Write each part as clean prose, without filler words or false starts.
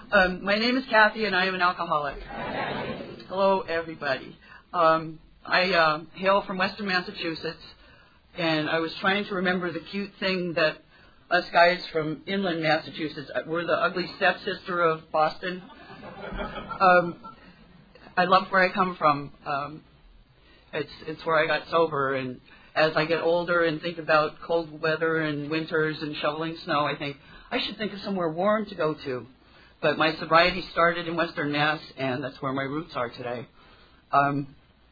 My name is Kathy, and I am an alcoholic. Hello, everybody. I hail from Western Massachusetts, and I was trying to remember the cute thing that us guys from inland Massachusetts, we're the ugly stepsister of Boston. I love where I come from. It's where I got sober, and as I get older and think about cold weather and winters and shoveling snow, I think I should think of somewhere warm to go to. But my sobriety started in Western Mass, and that's where my roots are today. I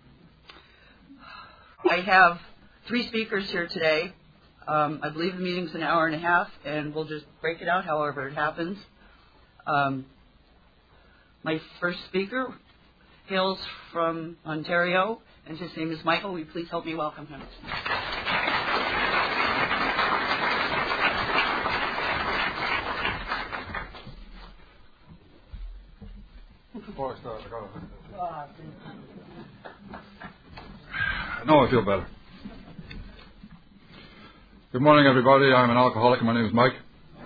have 3 speakers here today. I believe the meeting's an hour and a half, and we'll just break it out however it happens. My first speaker hails from Ontario, and his name is Michael. Will you please help me welcome him? No, I feel better. Good morning, everybody. I'm an alcoholic, and my name is Mike.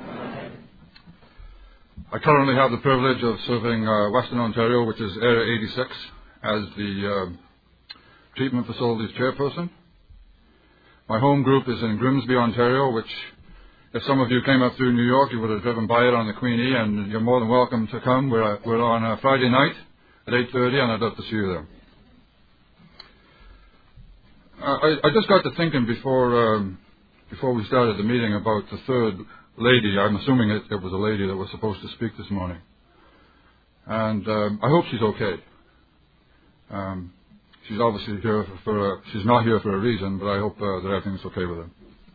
I currently have the privilege of serving Western Ontario, which is Area 86, as the treatment facilities chairperson. My home group is in Grimsby, Ontario, which, if some of you came up through New York, you would have driven by it on the Queenie, and you're more than welcome to come. We're on a Friday night at 8:30, and I'd love to see you there. I just got to thinking before we started the meeting about the third lady. I'm assuming it was a lady that was supposed to speak this morning. And I hope she's okay. She's obviously here she's not here for a reason, but I hope that everything's okay with her.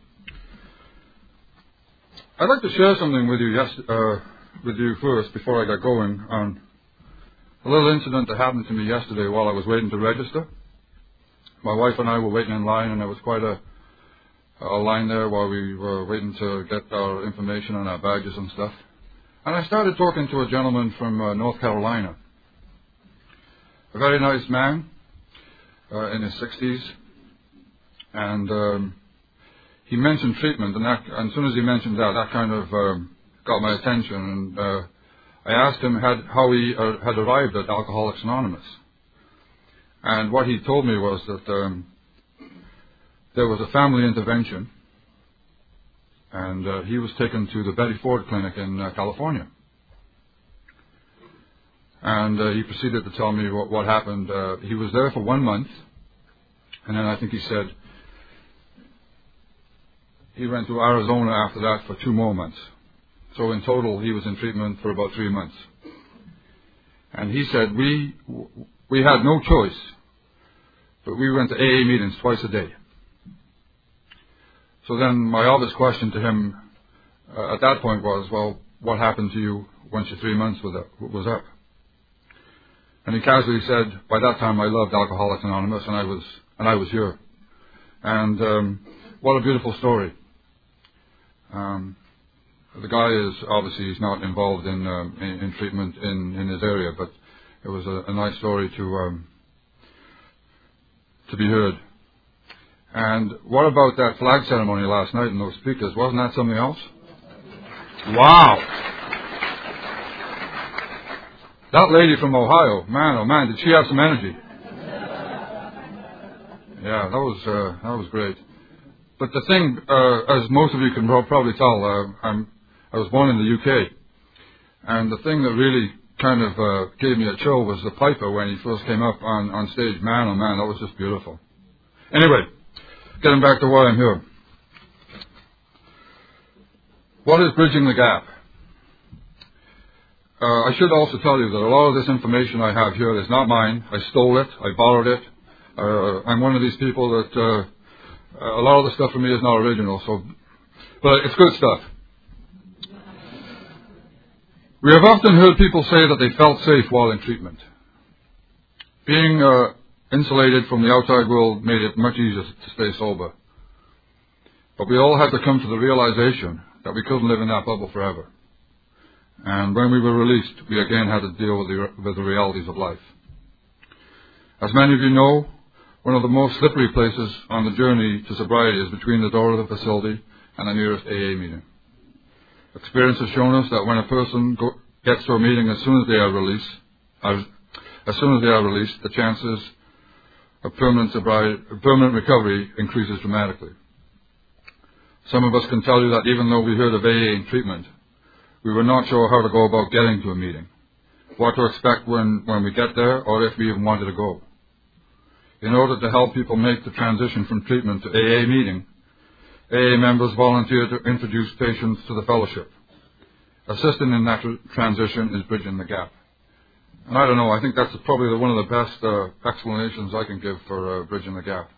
I'd like to share something with you first before I get going on a little incident that happened to me yesterday while I was waiting to register. My wife and I were waiting in line, and there was quite a line there while we were waiting to get our information and our badges and stuff. And I started talking to a gentleman from North Carolina, a very nice man in his 60s, and he mentioned treatment, and as soon as he mentioned that kind of got my attention, and I asked him how he had arrived at Alcoholics Anonymous. And what he told me was that there was a family intervention, and he was taken to the Betty Ford Clinic in California. And he proceeded to tell me what happened. He was there for 1 month, and then I think he said he went to Arizona after that for 2 more months. So in total, he was in treatment for about 3 months. And he said, we had no choice, but we went to AA meetings twice a day. So then my obvious question to him at that point was, well, what happened to you once your 3 months was up? And he casually said, by that time I loved Alcoholics Anonymous, and I was here. And what a beautiful story. The guy is obviously he's not involved in treatment in his area, but it was a nice story to be heard. And what about that flag ceremony last night and those speakers? Wasn't that something else? Wow! That lady from Ohio, man, oh man, did she have some energy? Yeah, that was great. But the thing, as most of you can probably tell, I was born in the UK, and the thing that really kind of gave me a chill was the piper when he first came up on stage. Man, oh man, that was just beautiful. Anyway, getting back to why I'm here. What is bridging the gap? I should also tell you that a lot of this information I have here is not mine. I stole it. I borrowed it. I'm one of these people that a lot of the stuff for me is not original. But it's good stuff. We have often heard people say that they felt safe while in treatment. Being insulated from the outside world made it much easier to stay sober. But we all had to come to the realization that we couldn't live in that bubble forever. And when we were released, we again had to deal with the realities of life. As many of you know, one of the most slippery places on the journey to sobriety is between the door of the facility and the nearest AA meeting. Experience has shown us that when a person gets to a meeting as soon as they are released, the chances of permanent recovery increases dramatically. Some of us can tell you that even though we heard of AA in treatment, we were not sure how to go about getting to a meeting, what to expect when we get there, or if we even wanted to go. In order to help people make the transition from treatment to AA meeting, AA members volunteer to introduce patients to the fellowship. Assisting in that transition is Bridging the Gap. And I don't know, I think that's probably one of the best explanations I can give for Bridging the Gap.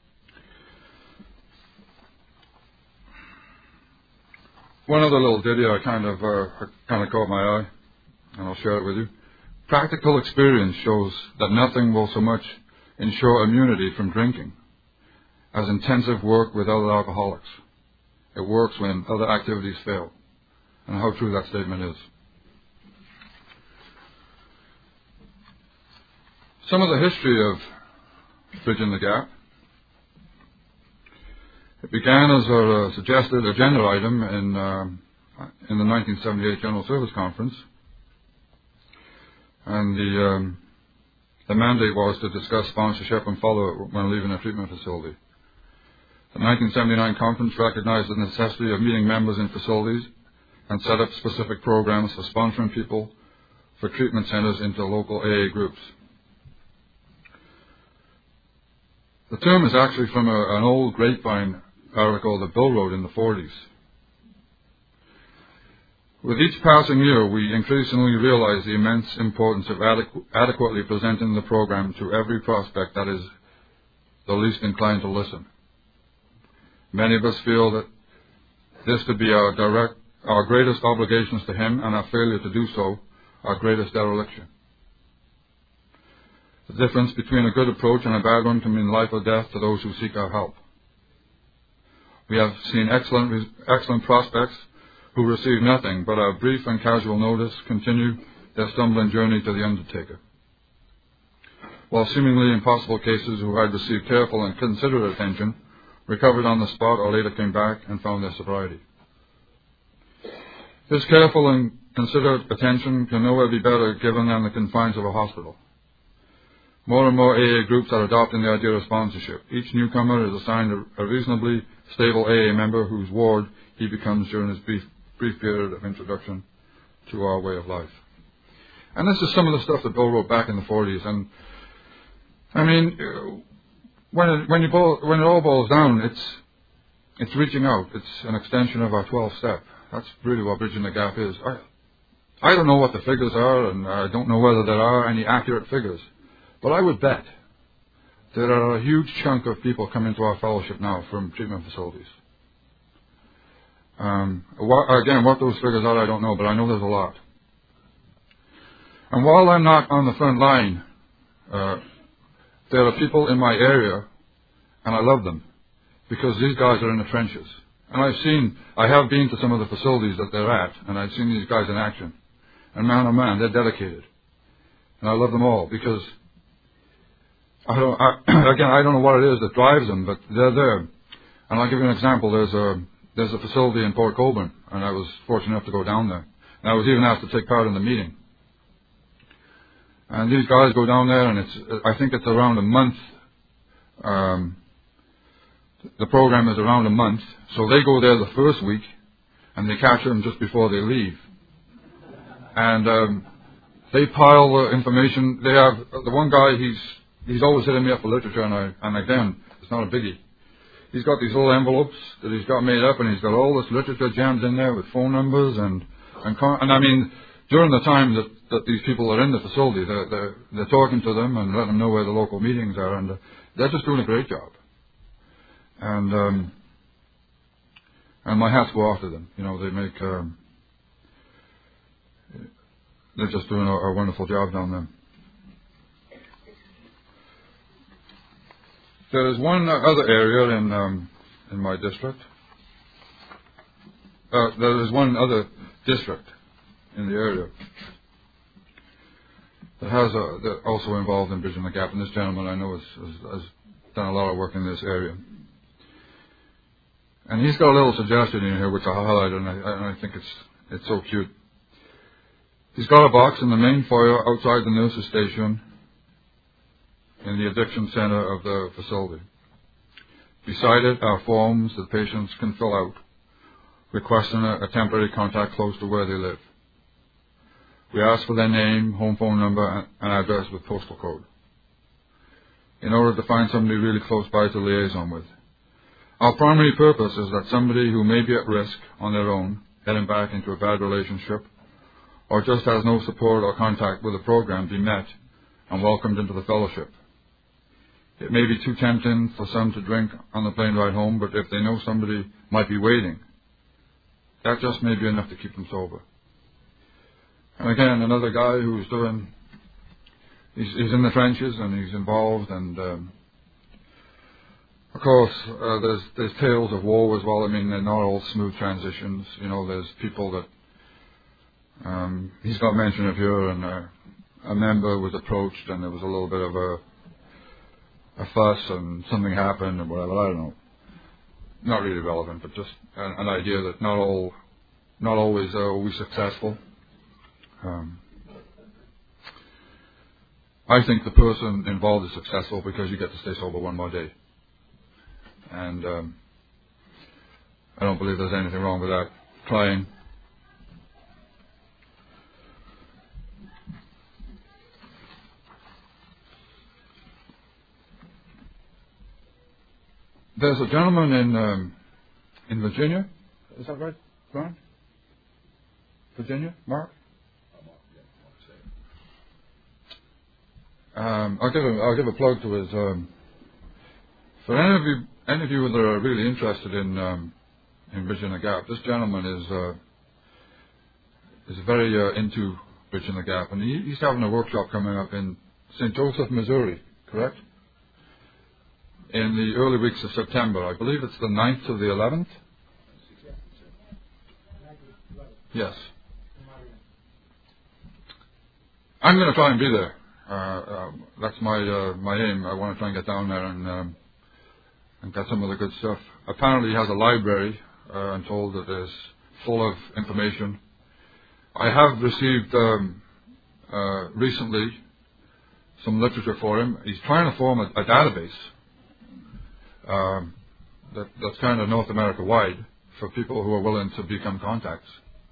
One other little ditty I kind of caught my eye, and I'll share it with you. Practical experience shows that nothing will so much ensure immunity from drinking as intensive work with other alcoholics. It works when other activities fail, and how true that statement is. Some of the history of Bridging the Gap. It began as a suggested agenda item in the 1978 General Service Conference, and the mandate was to discuss sponsorship and follow-up when leaving a treatment facility. The 1979 conference recognized the necessity of meeting members in facilities and set up specific programs for sponsoring people for treatment centers into local AA groups. The term is actually from an old grapevine article that Bill wrote in the 40s. With each passing year, we increasingly realize the immense importance of adequately presenting the program to every prospect that is the least inclined to listen. Many of us feel that this to be our greatest obligations to him, and our failure to do so, our greatest dereliction. The difference between a good approach and a bad one can mean life or death to those who seek our help. We have seen excellent prospects who receive nothing but a brief and casual notice continue their stumbling journey to the undertaker, while seemingly impossible cases who had received careful and considerate attention recovered on the spot or later came back and found their sobriety. This careful and considerate attention can nowhere be better given than the confines of a hospital. More and more AA groups are adopting the idea of sponsorship. Each newcomer is assigned a reasonably stable AA member whose ward he becomes during his brief period of introduction to our way of life. And this is some of the stuff that Bill wrote back in the 40s. And I mean, when it all boils down, it's reaching out. It's an extension of our 12th step. That's really what Bridging the Gap is. I don't know what the figures are, and I don't know whether there are any accurate figures. But I would bet there are a huge chunk of people coming to our fellowship now from treatment facilities. What those figures are, I don't know, but I know there's a lot. And while I'm not on the front line, there are people in my area, and I love them, because these guys are in the trenches. And I have been to some of the facilities that they're at, and I've seen these guys in action. And man, oh man, they're dedicated. And I love them all, because I don't know what it is that drives them, but they're there. And I'll give you an example. There's a facility in Port Colborne, and I was fortunate enough to go down there. And I was even asked to take part in the meeting. And these guys go down there, and I think it's around a month. The program is around a month, so they go there the first week, and they capture them just before they leave. And they pile the information. They have the one guy. He's always hitting me up for literature, and again, it's not a biggie. He's got these little envelopes that he's got made up, and he's got all this literature jammed in there with phone numbers and I mean, during the time that these people are in the facility, they're talking to them and letting them know where the local meetings are, and they're just doing a great job. And my hats go off to them. You know, they're just doing a wonderful job down there. There is one other area in my district. There is one other district in the area that also involved in Bridging the Gap. And this gentleman I know has done a lot of work in this area. And he's got a little suggestion in here which I'll highlight, and I think it's so cute. He's got a box in the main foyer outside the nurse's station in the addiction center of the facility. Beside it are forms that patients can fill out, requesting a temporary contact close to where they live. We ask for their name, home phone number, and address with postal code in order to find somebody really close by to liaison with. Our primary purpose is that somebody who may be at risk on their own, heading back into a bad relationship, or just has no support or contact with the program, be met and welcomed into the fellowship. It may be too tempting for some to drink on the plane ride home, but if they know somebody might be waiting, that just may be enough to keep them sober. And again, another guy who's he's in the trenches and he's involved, and of course there's tales of woe as well. I mean, they're not all smooth transitions. You know, there's people that he's got mention of here, and a member was approached, and there was a little bit of a fuss, and something happened, and whatever. I don't know. Not really relevant, but just an idea that not always are we successful. I think the person involved is successful because you get to stay sober one more day. And I don't believe there's anything wrong with that. Trying. There's a gentleman in Virginia. Is that right, Brian? Virginia? Mark? I'll give a plug to his. For any of you that are really interested in Bridging the Gap, this gentleman is very into Bridging the Gap, and he's having a workshop coming up in St. Joseph, Missouri, correct? In the early weeks of September. I believe it's the 9th to the 11th. Yes. I'm going to try and be there. That's my aim. I want to try and get down there and get some of the good stuff. Apparently he has a library, I'm told, that is full of information. I have received recently some literature for him. He's trying to form a database that's kind of North America wide for people who are willing to become contacts.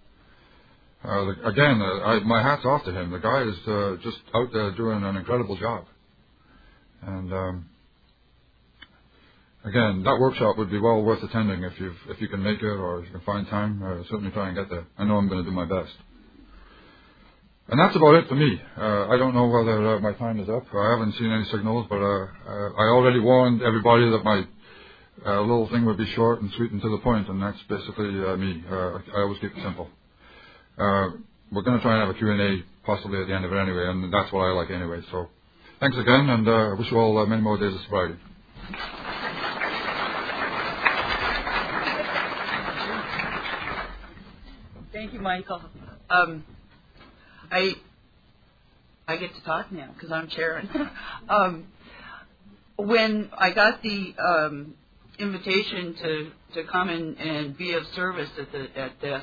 My hat's off to him. The guy is just out there doing an incredible job. And again, that workshop would be well worth attending if you can make it or if you can find time. Certainly try and get there. I know I'm going to do my best. And that's about it for me. I don't know whether my time is up. I haven't seen any signals, but I already warned everybody that my little thing would be short and sweet and to the point, and that's basically me. I always keep it simple. We're going to try and have a Q&A possibly at the end of it anyway, and that's what I like anyway. So thanks again, and I wish you all many more days of sobriety. Thank you, Michael. I get to talk now because I'm chairing. When I got the invitation to come in and be of service at this,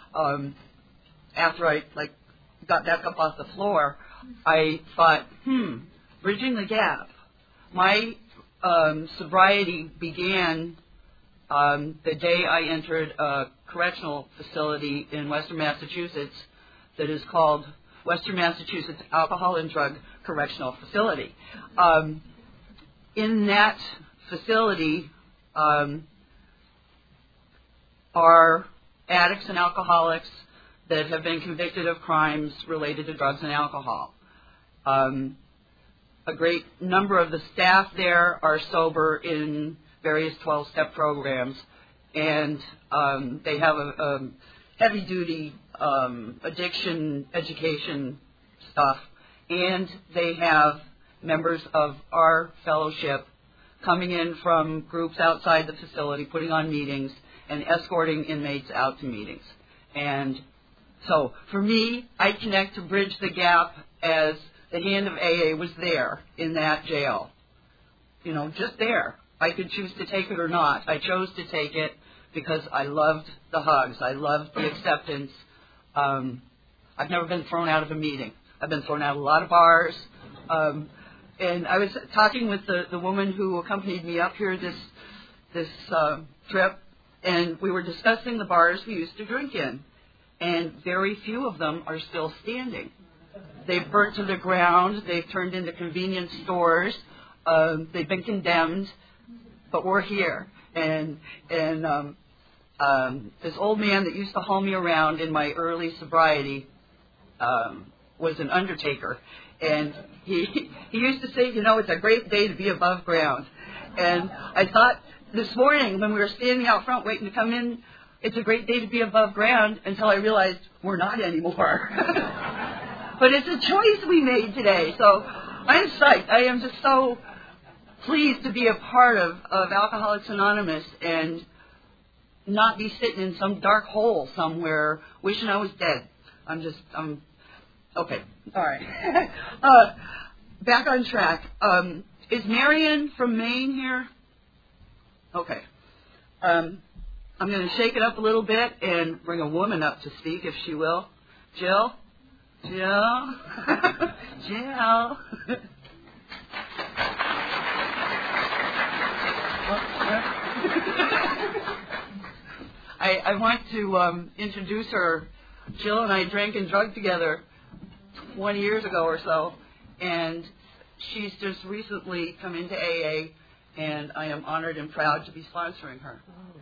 after I got back up off the floor, I thought, Bridging the Gap. My sobriety began the day I entered a correctional facility in Western Massachusetts that is called Western Massachusetts Alcohol and Drug Correctional Facility. In that facility are addicts and alcoholics that have been convicted of crimes related to drugs and alcohol. A great number of the staff there are sober in various 12-step programs, and they have a heavy-duty addiction education stuff, and they have members of our fellowship coming in from groups outside the facility, putting on meetings, and escorting inmates out to meetings. And so, for me, I connect to Bridge the Gap as the hand of AA was there in that jail. You know, just there. I could choose to take it or not. I chose to take it because I loved the hugs. I loved the acceptance. I've never been thrown out of a meeting. I've been thrown out of a lot of bars. And I was talking with the woman who accompanied me up here this trip, and we were discussing the bars we used to drink in. And very few of them are still standing. They've burnt to the ground. They've turned into convenience stores. They've been condemned, but we're here. And this old man that used to haul me around in my early sobriety was an undertaker. And he used to say, it's a great day to be above ground. And I thought this morning when we were standing out front waiting to come in, it's a great day to be above ground, until I realized we're not anymore. But it's a choice we made today. So I'm psyched. I am just so pleased to be a part of Alcoholics Anonymous and not be sitting in some dark hole somewhere wishing I was dead. I'm okay. All right. Back on track. Is Marion from Maine here? Okay. I'm going to shake it up a little bit and bring a woman up to speak, if she will. Jill? Jill? Jill? I want to introduce her. Jill and I drank and drugged together 20 years ago or so, and she's just recently come into AA, and I am honored and proud to be sponsoring her.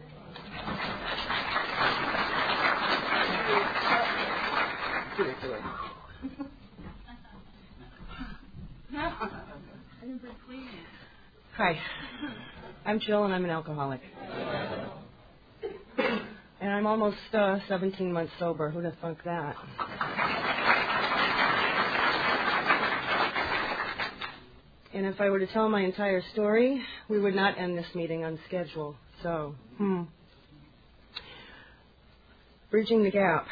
Hi, I'm Jill and I'm an alcoholic. And I'm almost 17 months sober. Who'd have thunk that? And if I were to tell my entire story, we would not end this meeting on schedule. So, bridging the gap.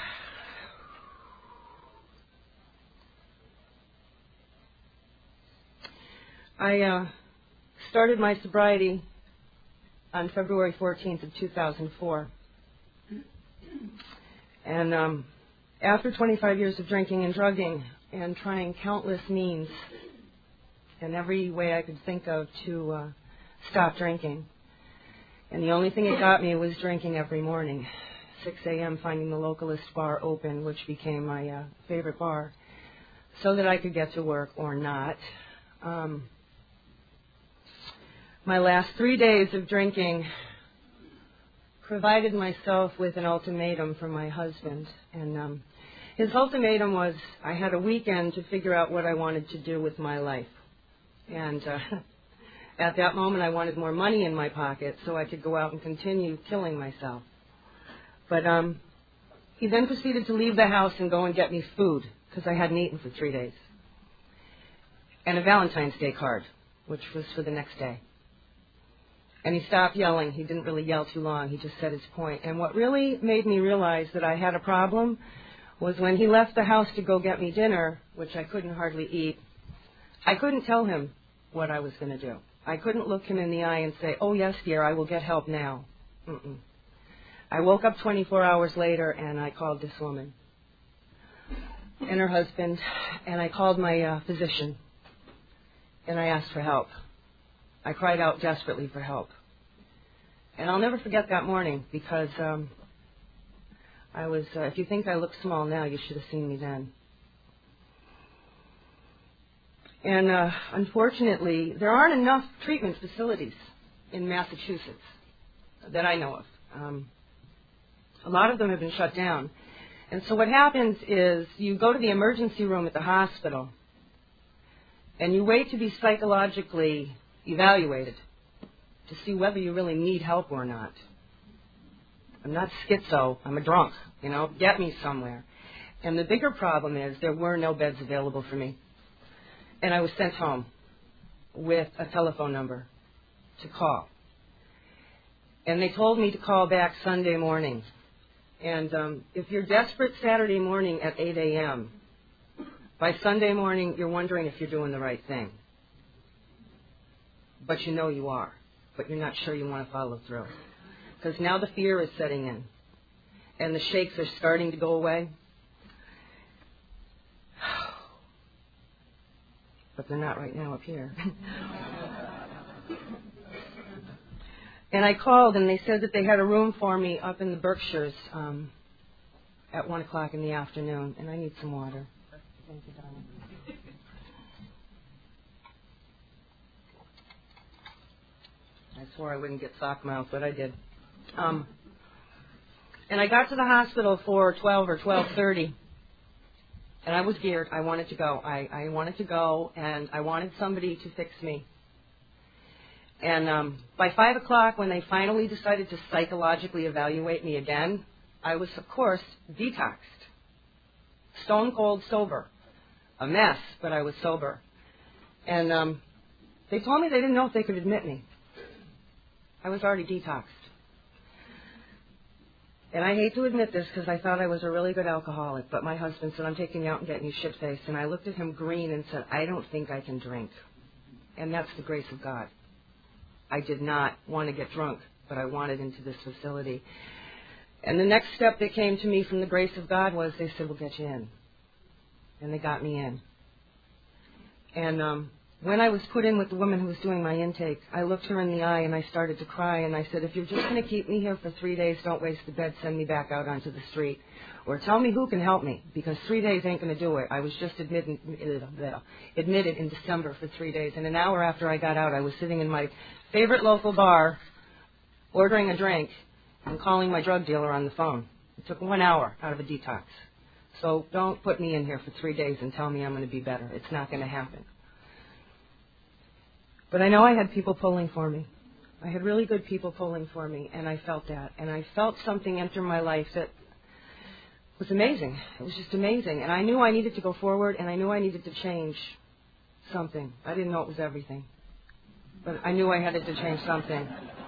I started my sobriety on February 14th of 2004. And after 25 years of drinking and drugging and trying countless means and every way I could think of to stop drinking, and the only thing that got me was drinking every morning, 6 a.m., finding the localist bar open, which became my favorite bar, so that I could get to work or not. My last 3 days of drinking provided myself with an ultimatum from my husband. And his ultimatum was I had a weekend to figure out what I wanted to do with my life. And at that moment, I wanted more money in my pocket so I could go out and continue killing myself. But he then proceeded to leave the house and go and get me food, because I hadn't eaten for 3 days, and a Valentine's Day card, which was for the next day. And he stopped yelling. He didn't really yell too long. He just said his point. And what really made me realize that I had a problem was when he left the house to go get me dinner, which I couldn't hardly eat, I couldn't tell him what I was going to do. I couldn't look him in the eye and say, oh, yes, dear, I will get help now. I woke up 24 hours later, and I called this woman and her husband, and I called my physician, and I asked for help. I cried out desperately for help. And I'll never forget that morning, because I was, if you think I look small now, you should have seen me then. And unfortunately, there aren't enough treatment facilities in Massachusetts that I know of. A lot of them have been shut down. And so what happens is you go to the emergency room at the hospital, and you wait to be psychologically evaluated to see whether you really need help or not. I'm not schizo. I'm a drunk. Get me somewhere. And the bigger problem is there were no beds available for me. And I was sent home with a telephone number to call. And they told me to call back Sunday morning. And if you're desperate Saturday morning at 8 a.m., by Sunday morning you're wondering if you're doing the right thing. But you know you are. But you're not sure you want to follow through. Because now the fear is setting in. And the shakes are starting to go away. but they're not right now up here. And I called, and they said that they had a room for me up in the Berkshires at 1 o'clock in the afternoon, and I need some water. Thank you, darling. I swore I wouldn't get sock mouth, but I did. And I got to the hospital for 12 or 12:30, and I was geared. I wanted to go. I wanted to go, and I wanted somebody to fix me. And by 5 o'clock, when they finally decided to psychologically evaluate me again, I was, of course, detoxed, stone cold sober, a mess, but I was sober. And they told me they didn't know if they could admit me. I was already detoxed. And I hate to admit this because I thought I was a really good alcoholic, but my husband said, I'm taking you out and getting you shit-faced. And I looked at him green and said, I don't think I can drink. And that's the grace of God. I did not want to get drunk, but I wanted into this facility. And the next step that came to me from the grace of God was they said, we'll get you in. And they got me in. And when I was put in with the woman who was doing my intake, I looked her in the eye and I started to cry. And I said, if you're just going to keep me here for 3 days, don't waste the bed, send me back out onto the street. Or tell me who can help me, because 3 days ain't going to do it. I was just admitted in December for 3 days. And an hour after I got out, I was sitting in my favorite local bar, ordering a drink, and calling my drug dealer on the phone. It took 1 hour out of a detox. So don't put me in here for 3 days and tell me I'm going to be better. It's not going to happen. But I know I had people pulling for me. I had really good people pulling for me, and I felt that. And I felt something enter my life that was amazing. It was just amazing. And I knew I needed to go forward, and I knew I needed to change something. I didn't know it was everything. But I knew I had to change something.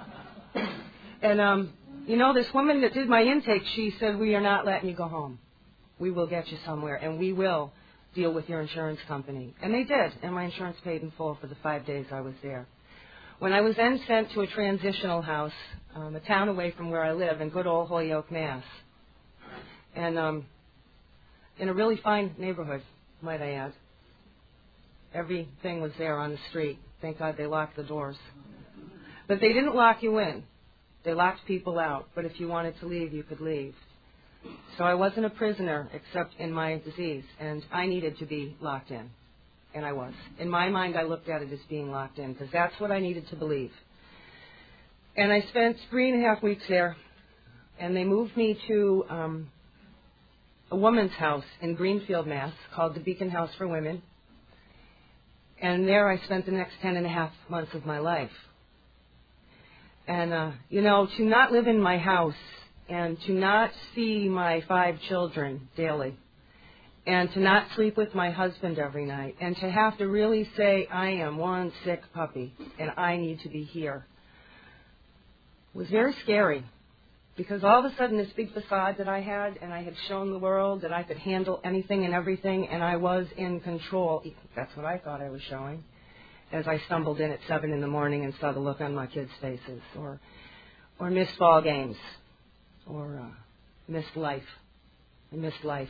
And, this woman that did my intake, she said, we are not letting you go home. We will get you somewhere, and we will deal with your insurance company. And they did, and my insurance paid in full for the 5 days I was there. When I was then sent to a transitional house, a town away from where I live, in good old Holyoke, Mass., and in a really fine neighborhood, might I add. Everything was there on the street. Thank God they locked the doors. But they didn't lock you in. They locked people out. But if you wanted to leave, you could leave. So I wasn't a prisoner except in my disease, and I needed to be locked in. And I was. In my mind, I looked at it as being locked in, because that's what I needed to believe. And I spent 3.5 weeks there, and they moved me to a woman's house in Greenfield, Mass., called the Beacon House for Women. And there I spent the next 10.5 months of my life. And, to not live in my house and to not see my 5 children daily and to not sleep with my husband every night and to have to really say, I am one sick puppy and I need to be here was very scary. Because all of a sudden this big facade that I had, and I had shown the world that I could handle anything and everything, and I was in control. That's what I thought I was showing, as I stumbled in at 7 in the morning and saw the look on my kids' faces, or missed ball games, or missed life. I missed life.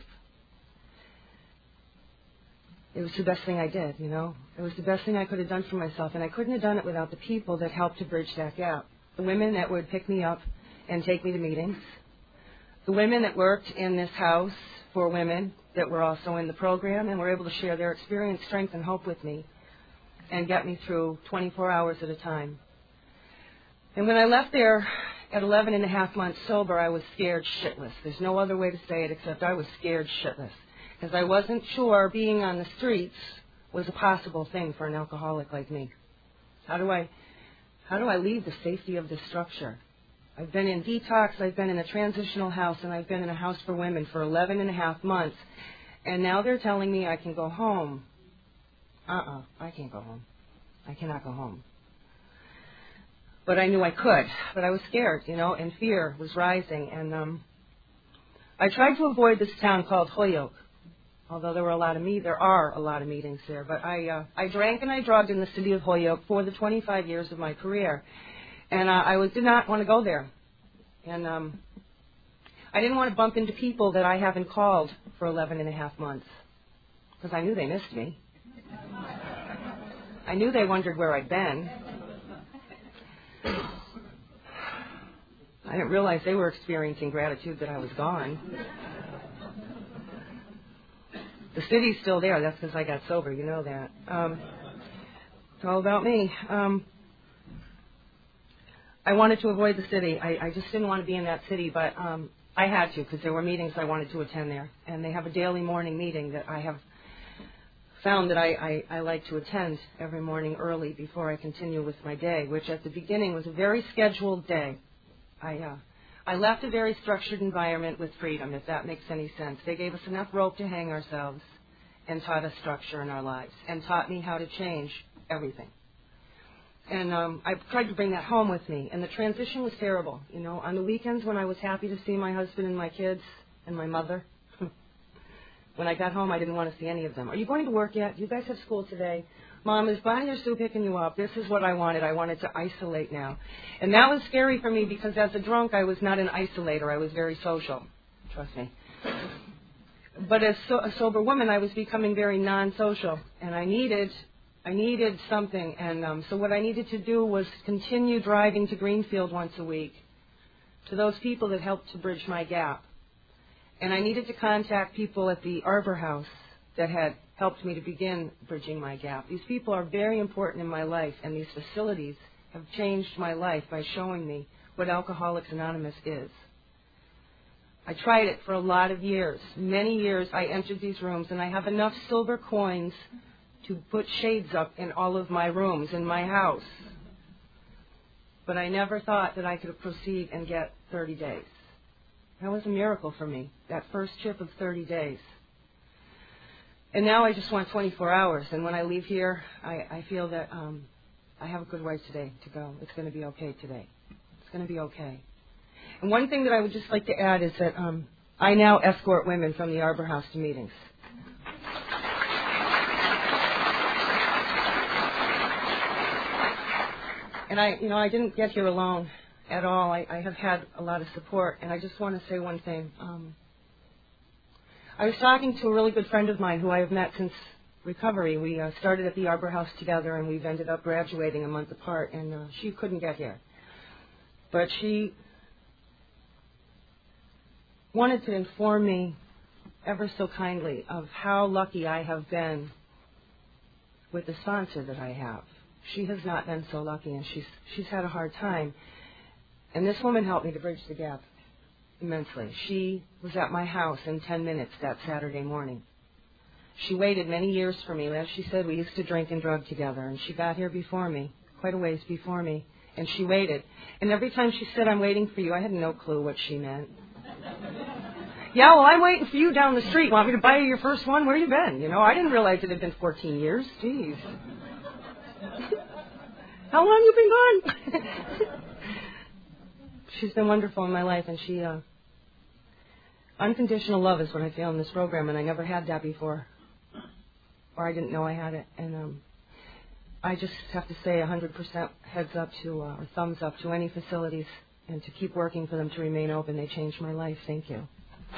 It was the best thing I did, It was the best thing I could have done for myself, and I couldn't have done it without the people that helped to bridge that gap. The women that would pick me up and take me to meetings. The women that worked in this house for women that were also in the program and were able to share their experience, strength, and hope with me and get me through 24 hours at a time. And when I left there at 11.5 months sober, I was scared shitless. There's no other way to say it except I was scared shitless, because I wasn't sure being on the streets was a possible thing for an alcoholic like me. How do I leave the safety of this structure? I've been in detox, I've been in a transitional house, and I've been in a house for women for 11.5 months. And now they're telling me I can go home. I can't go home. I cannot go home. But I knew I could. But I was scared, and fear was rising. And I tried to avoid this town called Holyoke, although there are a lot of meetings there. But I drank and I drugged in the city of Holyoke for the 25 years of my career. And I did not want to go there. And I didn't want to bump into people that I haven't called for 11.5 months, because I knew they missed me. I knew they wondered where I'd been. I didn't realize they were experiencing gratitude that I was gone. The city's still there. That's because I got sober. You know that. It's all about me. I wanted to avoid the city. I just didn't want to be in that city, but I had to because there were meetings I wanted to attend there. And they have a daily morning meeting that I have found that I like to attend every morning early before I continue with my day, which at the beginning was a very scheduled day. I left a very structured environment with freedom, if that makes any sense. They gave us enough rope to hang ourselves and taught us structure in our lives and taught me how to change everything. And I tried to bring that home with me, and the transition was terrible. You know, on the weekends when I was happy to see my husband and my kids and my mother, when I got home, I didn't want to see any of them. Are you going to work yet? You guys have school today. Mom, is Bonnie or Sue picking you up? This is what I wanted. I wanted to isolate now. And that was scary for me because as a drunk, I was not an isolator. I was very social. Trust me. But as a sober woman, I was becoming very non-social. And I needed something. And so what I needed to do was continue driving to Greenfield once a week to those people that helped to bridge my gap. And I needed to contact people at the Arbor House that had helped me to begin bridging my gap. These people are very important in my life, and these facilities have changed my life by showing me what Alcoholics Anonymous is. I tried it for a lot of years. Many years I entered these rooms, and I have enough silver coins to put shades up in all of my rooms in my house. But I never thought that I could proceed and get 30 days. That was a miracle for me, that first trip of 30 days. And now I just want 24 hours. And when I leave here, I feel that I have a good way today to go. It's going to be okay today. It's going to be okay. And one thing that I would just like to add is that I now escort women from the Arbor House to meetings. And I didn't get here alone at all. I have had a lot of support. And I just want to say one thing. I was talking to a really good friend of mine who I have met since recovery. We started at the Arbor House together, and we've ended up graduating a month apart, and she couldn't get here. But she wanted to inform me ever so kindly of how lucky I have been with the sponsor that I have. She has not been so lucky, and she's had a hard time. And this woman helped me to bridge the gap immensely. She was at my house in 10 minutes that Saturday morning. She waited many years for me. As she said, we used to drink and drug together, and she got here before me, quite a ways before me, and she waited. And every time she said, "I'm waiting for you," I had no clue what she meant. Yeah, well, I'm waiting for you down the street. Want me to buy you your first one? Where you been? You know, I didn't realize it had been 14 years. Jeez. How long you been gone? She's been wonderful in my life, and she, unconditional love is what I feel in this program, and I never had that before, or I didn't know I had it, and I just have to say 100% heads up to, or thumbs up to any facilities, and to keep working for them to remain open. They changed my life. Thank you.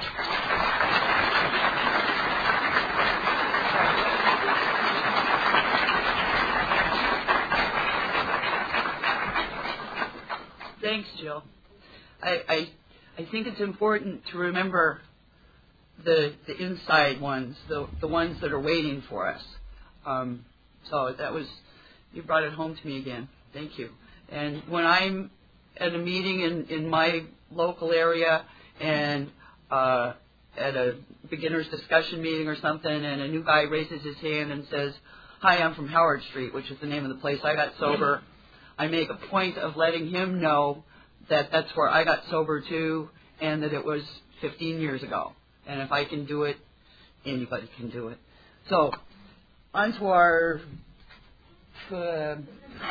Thanks, Jill. I think it's important to remember the inside ones, the ones that are waiting for us. So that was, you brought it home to me again. Thank you. And when I'm at a meeting in my local area and at a beginner's discussion meeting or something, and a new guy raises his hand and says, "Hi, I'm from Howard Street," which is the name of the place I got sober, I make a point of letting him know that that's where I got sober too, and that it was 15 years ago. And if I can do it, anybody can do it. So, on to our the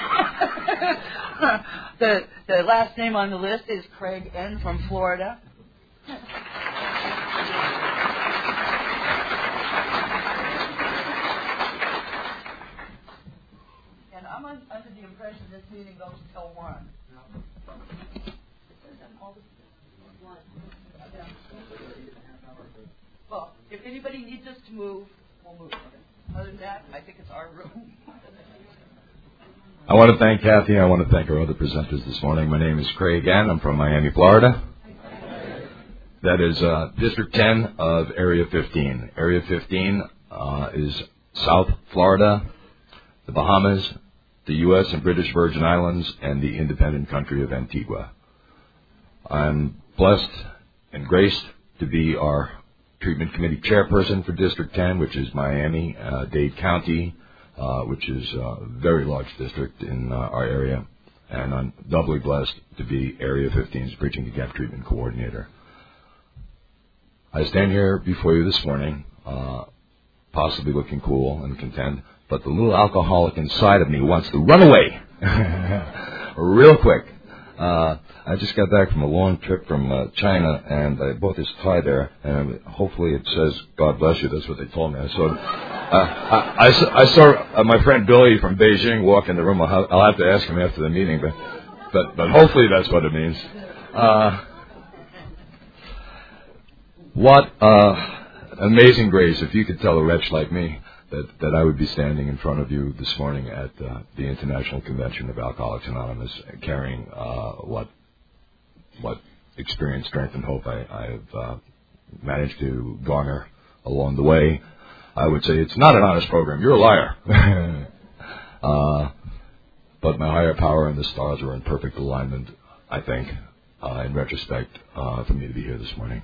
last name on the list is Craig N. from Florida. And I'm under the impression this meeting goes till 1. Well, if anybody needs us to move, we'll move. Other than that, I think it's our room. I want to thank Kathy. I want to thank our other presenters this morning. My name is Craig Ann. I'm from Miami, Florida. That is District 10 of Area 15. Area 15 is South Florida, the Bahamas, the U.S. and British Virgin Islands, and the independent country of Antigua. I'm blessed and graced to be our treatment committee chairperson for District 10, which is Miami-Dade County, which is a very large district in our area. And I'm doubly blessed to be Area 15's Bridging the Gap Treatment Coordinator. I stand here before you this morning, possibly looking cool and content, but the little alcoholic inside of me wants to run away real quick. I just got back from a long trip from China, and I bought this tie there, and hopefully it says, God bless you. That's what they told me. I saw my friend Billy from Beijing walk in the room. I'll have to ask him after the meeting, but hopefully that's what it means. What amazing grace, if you could tell a wretch like me that I would be standing in front of you this morning at the International Convention of Alcoholics Anonymous, carrying what experience, strength, and hope I have managed to garner along the way. I would say it's not an honest program. You're a liar. But my higher power and the stars were in perfect alignment, I think, in retrospect, for me to be here this morning.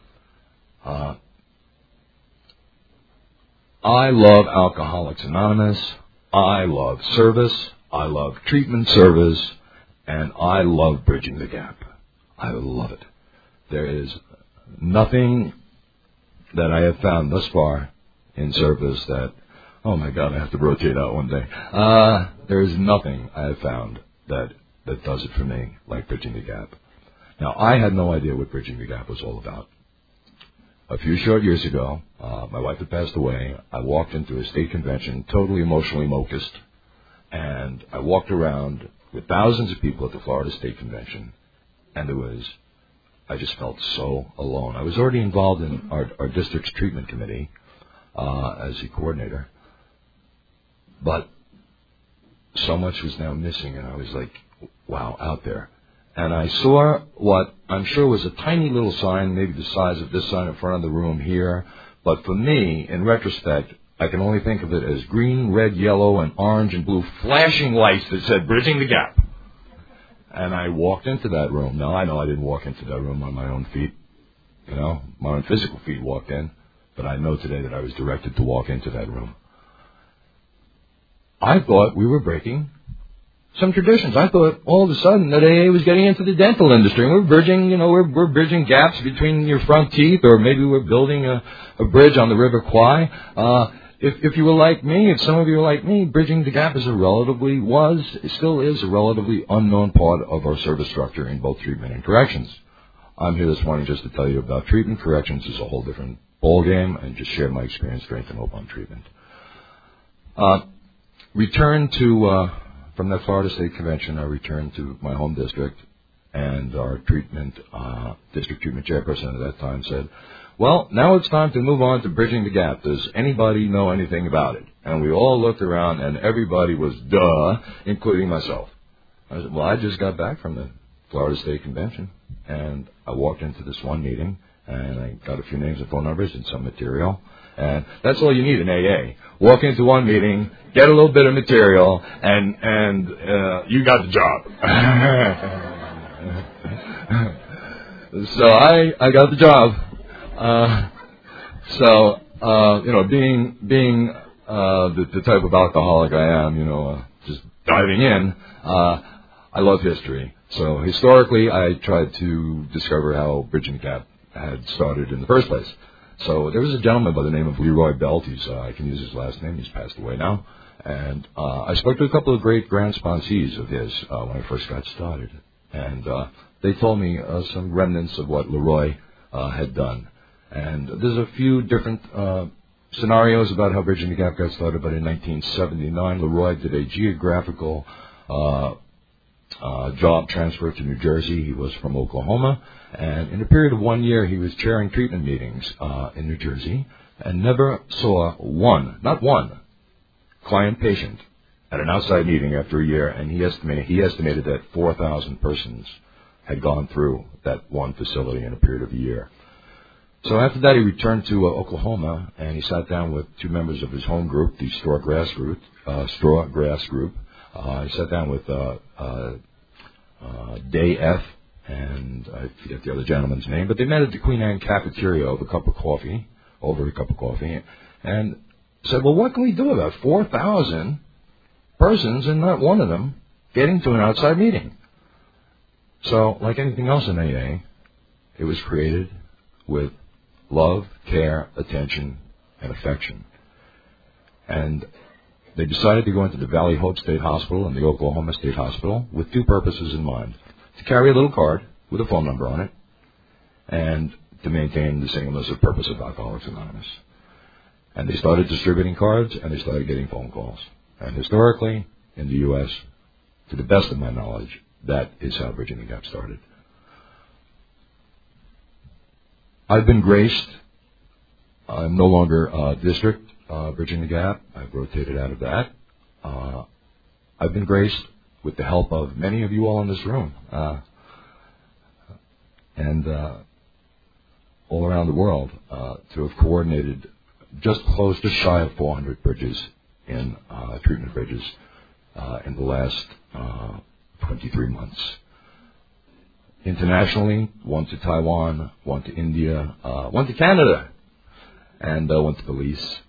I love Alcoholics Anonymous. I love service. I love treatment service. And I love bridging the gap. I love it. There is nothing that I have found thus far in service that, oh my God, I have to rotate out one day. There is nothing I have found that does it for me like bridging the gap. Now, I had no idea what bridging the gap was all about. A few short years ago, my wife had passed away. I walked into a state convention totally emotionally focused, and I walked around with thousands of people at the Florida State Convention, and I just felt so alone. I was already involved in our district's treatment committee as the coordinator, but so much was now missing, and I was like, wow, out there. And I saw what I'm sure was a tiny little sign, maybe the size of this sign in front of the room here. But for me, in retrospect, I can only think of it as green, red, yellow, and orange and blue flashing lights that said, Bridging the Gap. And I walked into that room. Now, I know I didn't walk into that room on my own feet. My own physical feet walked in. But I know today that I was directed to walk into that room. I thought we were breaking some traditions. I thought all of a sudden that AA was getting into the dental industry. And we're bridging, we're bridging gaps between your front teeth, or maybe we're building a bridge on the River Kwai. If you were like me, if some of you are like me, bridging the gap still is a relatively unknown part of our service structure in both treatment and corrections. I'm here this morning just to tell you about treatment. Corrections is a whole different ballgame, and just share my experience, strength, and hope on treatment. From that Florida State Convention, I returned to my home district, and our district treatment chairperson at that time said, well, now it's time to move on to bridging the gap. Does anybody know anything about it? And we all looked around, and everybody was duh, including myself. I said, well, I just got back from the Florida State Convention, and I walked into this one meeting, and I got a few names and phone numbers and some material. And that's all you need in AA. Walk into one meeting, get a little bit of material, and you got the job. So I got the job. Being the type of alcoholic I am, just diving in, I love history. So historically, I tried to discover how Bridging the Gap had started in the first place. So there was a gentleman by the name of Leroy Belt. I can use his last name. He's passed away now. And I spoke to a couple of great grand sponsees of his when I first got started. And they told me some remnants of what Leroy had done. And there's a few different scenarios about how Bridging the Gap got started. But in 1979, Leroy did a geographical job transfer to New Jersey. He was from Oklahoma. And in a period of 1 year, he was chairing treatment meetings in New Jersey and never saw not one, client-patient at an outside meeting after a year, and he estimated that 4,000 persons had gone through that one facility in a period of a year. So after that, he returned to Oklahoma, and he sat down with two members of his home group, the Straw Grass Group. He sat down with Day F, and I forget the other gentleman's name, but they met at the Queen Anne cafeteria over a cup of coffee, and said, well, what can we do about 4,000 persons and not one of them getting to an outside meeting? So, like anything else in AA, it was created with love, care, attention, and affection. And they decided to go into the Valley Hope State Hospital and the Oklahoma State Hospital with two purposes in mind: to carry a little card with a phone number on it, and to maintain the singleness of purpose of Alcoholics Anonymous. And they started distributing cards, and they started getting phone calls. And historically, in the U.S., to the best of my knowledge, that is how Bridging the Gap started. I've been graced. I'm no longer district Bridging the Gap. I've rotated out of that. I've been graced with the help of many of you all in this room and all around the world to have coordinated just shy of 400 bridges in treatment bridges in the last 23 months. Internationally, one to Taiwan, one to India, one to Canada, and one to Belize.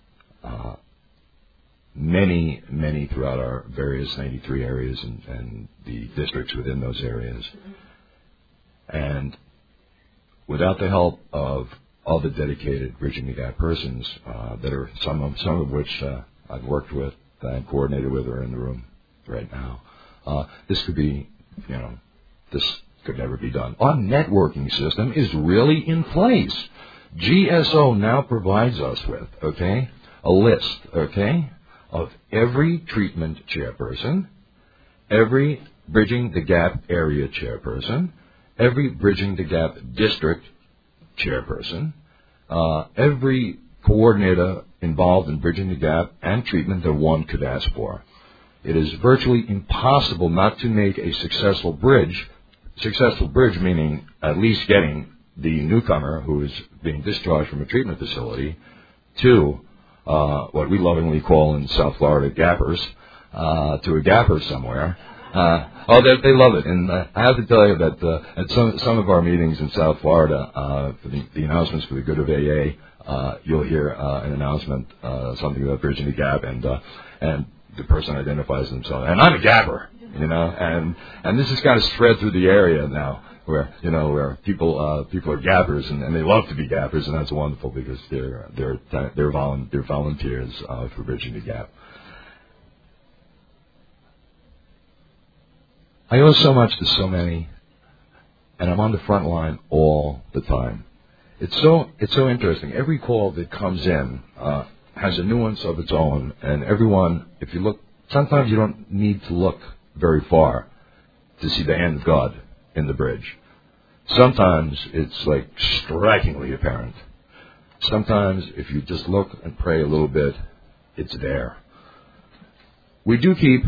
Many throughout our various 93 areas and the districts within those areas. And without the help of all the dedicated Bridging the Gap persons, that are some of which I've worked with and coordinated with, are in the room right now, this could be, this could never be done. Our networking system is really in place. GSO now provides us with, a list, of every treatment chairperson, every Bridging the Gap area chairperson, every Bridging the Gap district chairperson, every coordinator involved in Bridging the Gap and treatment that one could ask for. It is virtually impossible not to make a successful bridge meaning at least getting the newcomer who is being discharged from a treatment facility to what we lovingly call in South Florida gappers, to a gapper somewhere. They love it. And I have to tell you that at some of our meetings in South Florida, for the announcements for the good of AA, you'll hear an announcement, something about Bridging the Gap, and the person identifies themselves, and I'm a gapper, and this is kind of spread through the area now, where people are gappers, and they love to be gappers, and that's wonderful because they're volunteers for Bridging the Gap. I owe so much to so many, and I'm on the front line all the time. It's so interesting. Every call that comes in has a nuance of its own, and everyone, if you look, sometimes you don't need to look very far to see the hand of God in the bridge. Sometimes it's like strikingly apparent. Sometimes if you just look and pray a little bit, it's there. We do keep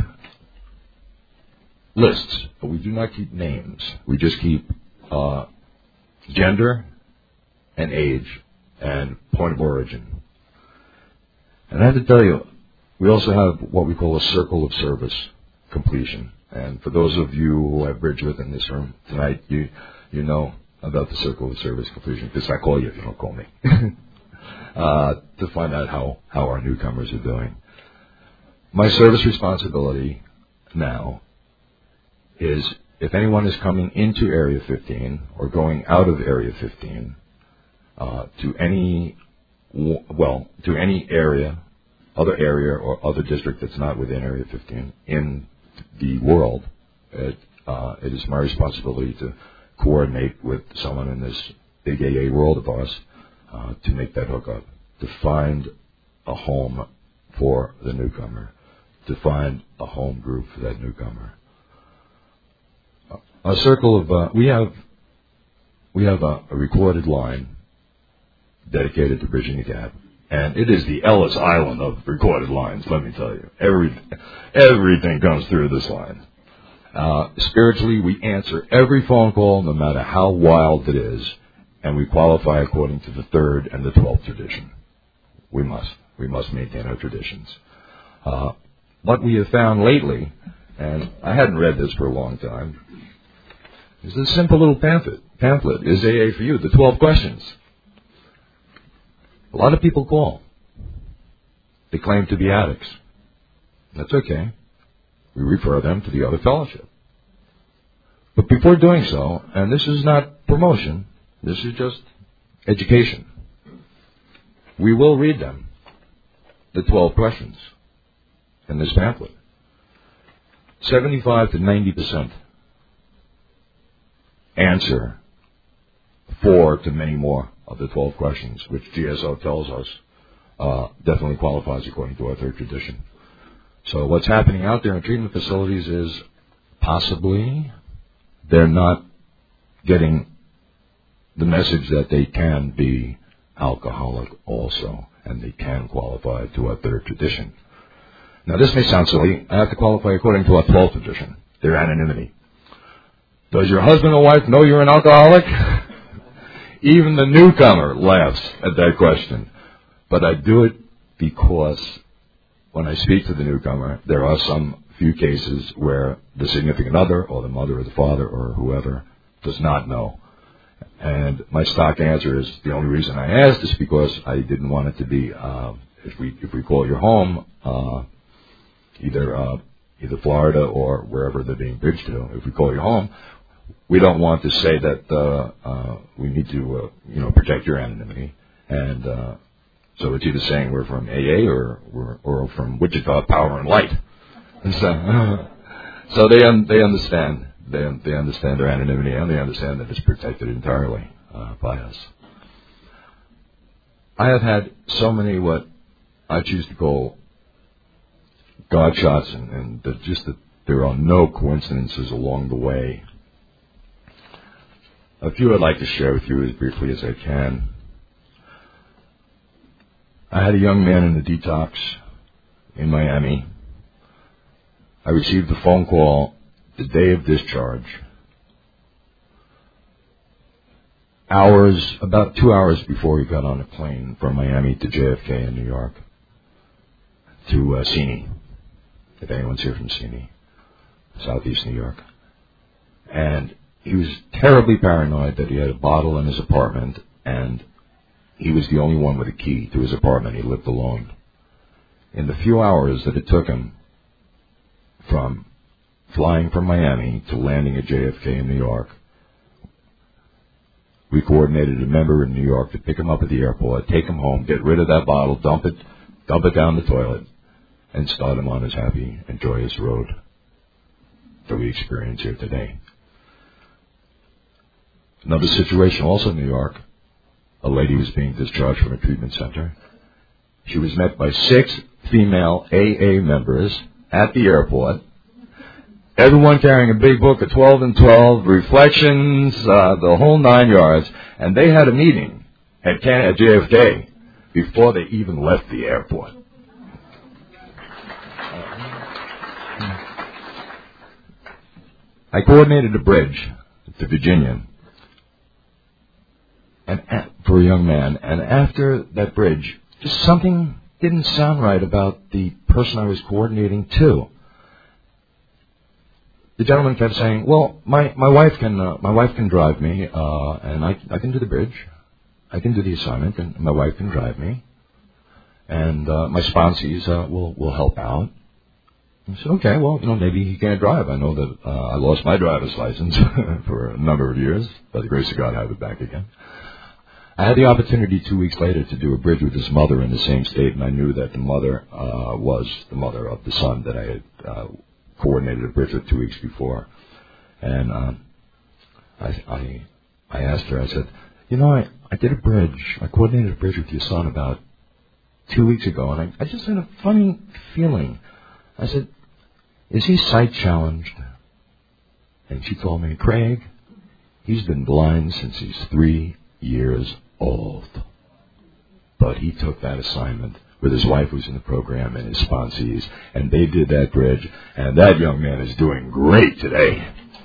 lists, but we do not keep names. We just keep gender and age and point of origin. And I have to tell you, we also have what we call a circle of service completion. And for those of you who I've bridged with in this room tonight, you know about the circle of service completion, because I call you if you don't call me, to find out how our newcomers are doing. My service responsibility now is, if anyone is coming into Area 15 or going out of Area 15 to any area, other area or other district that's not within Area 15 in the world, it is my responsibility to coordinate with someone in this big AA world of ours to make that hookup, to find a home for the newcomer, to find a home group for that newcomer. A circle of we have a recorded line dedicated to Bridging the Gap And it is the Ellis Island of recorded lines, let me tell you. Everything comes through this line. Spiritually, we answer every phone call, no matter how wild it is, and we qualify according to the 3rd and the 12th tradition. We must maintain our traditions. What we have found lately, and I hadn't read this for a long time, is this simple little pamphlet, Is AA for You? The 12 questions. A lot of people call. They claim to be addicts. That's okay. We refer them to the other fellowship. But before doing so, and this is not promotion, this is just education, we will read them, the 12 questions in this pamphlet. 75 to 90% answer 4 to many more of the 12 questions, which GSO tells us definitely qualifies according to our 3rd tradition. So what's happening out there in treatment facilities is possibly they're not getting the message that they can be alcoholic also, and they can qualify to our 3rd tradition. Now this may sound silly. I have to qualify according to our 12th tradition, their anonymity. Does your husband or wife know you're an alcoholic? Even the newcomer laughs at that question. But I do it because when I speak to the newcomer, there are some few cases where the significant other or the mother or the father or whoever does not know. And my stock answer is the only reason I asked is because I didn't want it to be, if we call your home, either Florida or wherever they're being bridged to, if we call your home, we don't want to say that we need to, protect your anonymity. And so it's either saying we're from AA or from Wichita Power and Light. And so they understand. They understand their anonymity, and they understand that it's protected entirely by us. I have had so many what I choose to call God shots, and that there are no coincidences along the way. A few I'd like to share with you as briefly as I can. I had a young man in the detox in Miami. I received a phone call the day of discharge. About 2 hours before he got on a plane from Miami to JFK in New York, to Seney, if anyone's here from Seney, southeast New York. And he was terribly paranoid that he had a bottle in his apartment, and he was the only one with a key to his apartment. He lived alone. In the few hours that it took him from flying from Miami to landing at JFK in New York, we coordinated a member in New York to pick him up at the airport, take him home, get rid of that bottle, dump it down the toilet, and start him on his happy and joyous road that we experience here today. Another situation also in New York. A lady was being discharged from a treatment center. She was met by 6 female AA members at the airport, everyone carrying a big book of 12 and 12, reflections, the whole 9 yards, and they had a meeting at JFK before they even left the airport. I coordinated a bridge to Virginia for a young man, and after that bridge, just something didn't sound right about the person I was coordinating to. The gentleman kept saying, "Well, my wife can drive me, and I can do the bridge, I can do the assignment, and my wife can drive me, and my sponsees will help out." I said, "Okay, well, maybe he can't drive. I know that I lost my driver's license for a number of years. By the grace of God, I have it back again." I had the opportunity 2 weeks later to do a bridge with his mother in the same state, and I knew that the mother was the mother of the son that I had coordinated a bridge with 2 weeks before. And I asked her, I said, I did a bridge. I coordinated a bridge with your son about 2 weeks ago, and I just had a funny feeling. I said, "Is he sight challenged?" And she told me, "Craig, he's been blind since he's 3 years old." But he took that assignment with his wife who's in the program and his sponsees, and they did that bridge, and that young man is doing great today.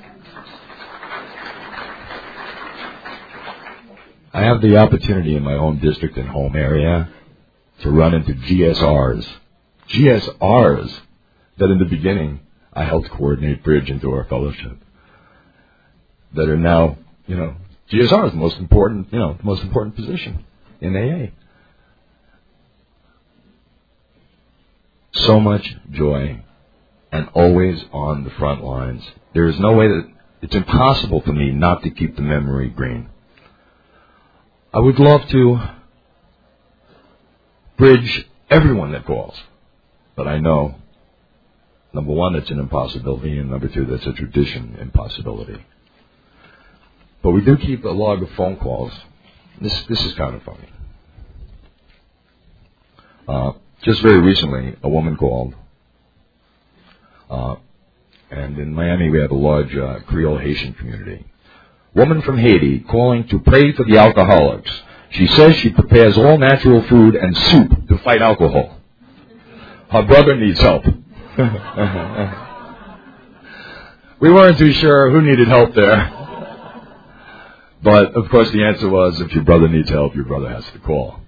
I have the opportunity in my own district and home area to run into GSRs that in the beginning I helped coordinate bridge into our fellowship, that are now, GSR is the most important, the most important position in AA. So much joy, and always on the front lines. There is no way that it's impossible for me not to keep the memory green. I would love to bridge everyone that calls, but I know, number one, it's an impossibility, and number two, that's a tradition impossibility. But we do keep a log of phone calls. This is kind of funny. Just very recently, a woman called, and in Miami we have a large Creole Haitian community. Woman from Haiti calling to pray for the alcoholics. She says she prepares all natural food and soup to fight alcohol. Her brother needs help. We weren't too sure who needed help there. But, of course, the answer was, if your brother needs help, your brother has to call.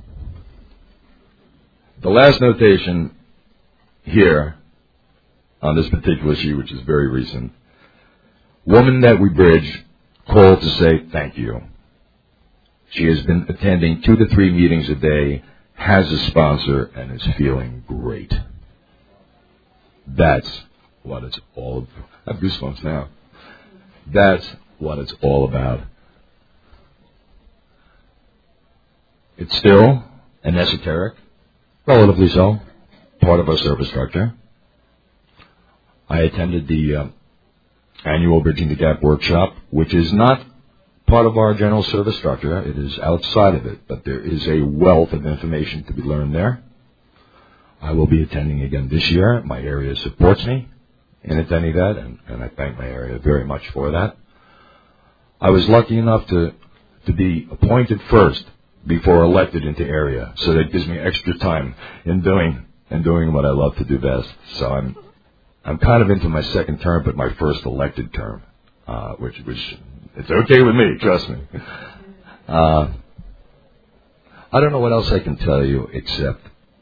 The last notation here on this particular sheet, which is very recent, woman that we bridge called to say thank you. She has been attending 2 to 3 meetings a day, has a sponsor, and is feeling great. That's what it's all about. I have goosebumps now. That's what it's all about. It's still an esoteric, relatively so, part of our service structure. I attended the annual Bridging the Gap workshop, which is not part of our general service structure. It is outside of it, but there is a wealth of information to be learned there. I will be attending again this year. My area supports me in attending that, and I thank my area very much for that. I was lucky enough to be appointed first before elected into area, so that gives me extra time in doing what I love to do best. So I'm kind of into my second term, but my first elected term, which it's okay with me, trust me. I don't know what else I can tell you except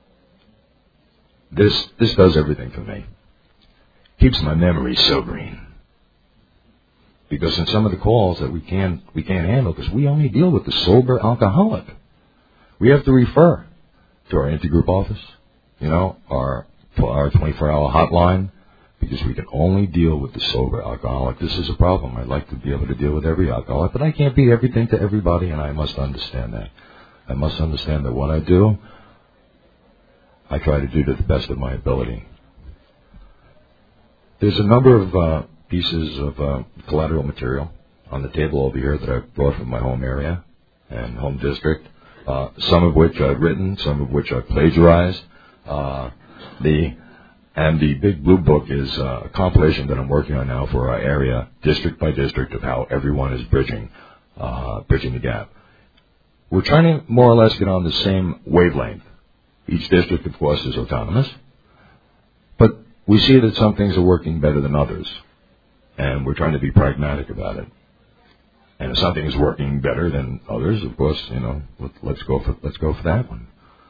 this does everything for me. Keeps my memory so green. Because in some of the calls that we can't handle, because we only deal with the sober alcoholic. We have to refer to our intergroup office, our 24-hour hotline, because we can only deal with the sober alcoholic. This is a problem. I'd like to be able to deal with every alcoholic, but I can't be everything to everybody, and I must understand that. I must understand that what I do, I try to do to the best of my ability. There's a number of pieces of collateral material on the table over here that I've brought from my home area and home district, some of which I've written, some of which I've plagiarized. The Big Blue Book is a compilation that I'm working on now for our area, district by district, of how everyone is bridging the gap. We're trying to more or less get on the same wavelength. Each district, of course, is autonomous, but we see that some things are working better than others, and we're trying to be pragmatic about it. And if something is working better than others, of course, let's go for that one.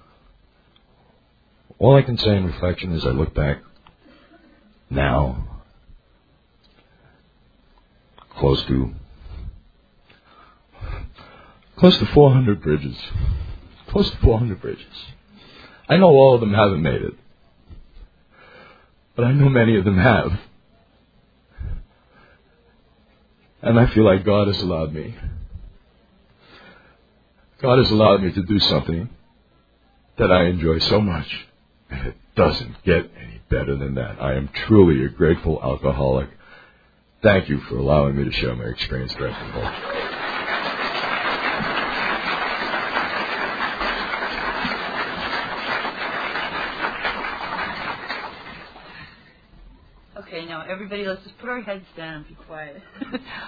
All I can say in reflection is I look back now, close to 400 bridges. Close to 400 bridges. I know all of them haven't made it, but I know many of them have. And I feel like God has allowed me to do something that I enjoy so much. And it doesn't get any better than that. I am truly a grateful alcoholic. Thank you for allowing me to share my experience directly. Okay, now everybody, let's just put our heads down and be quiet.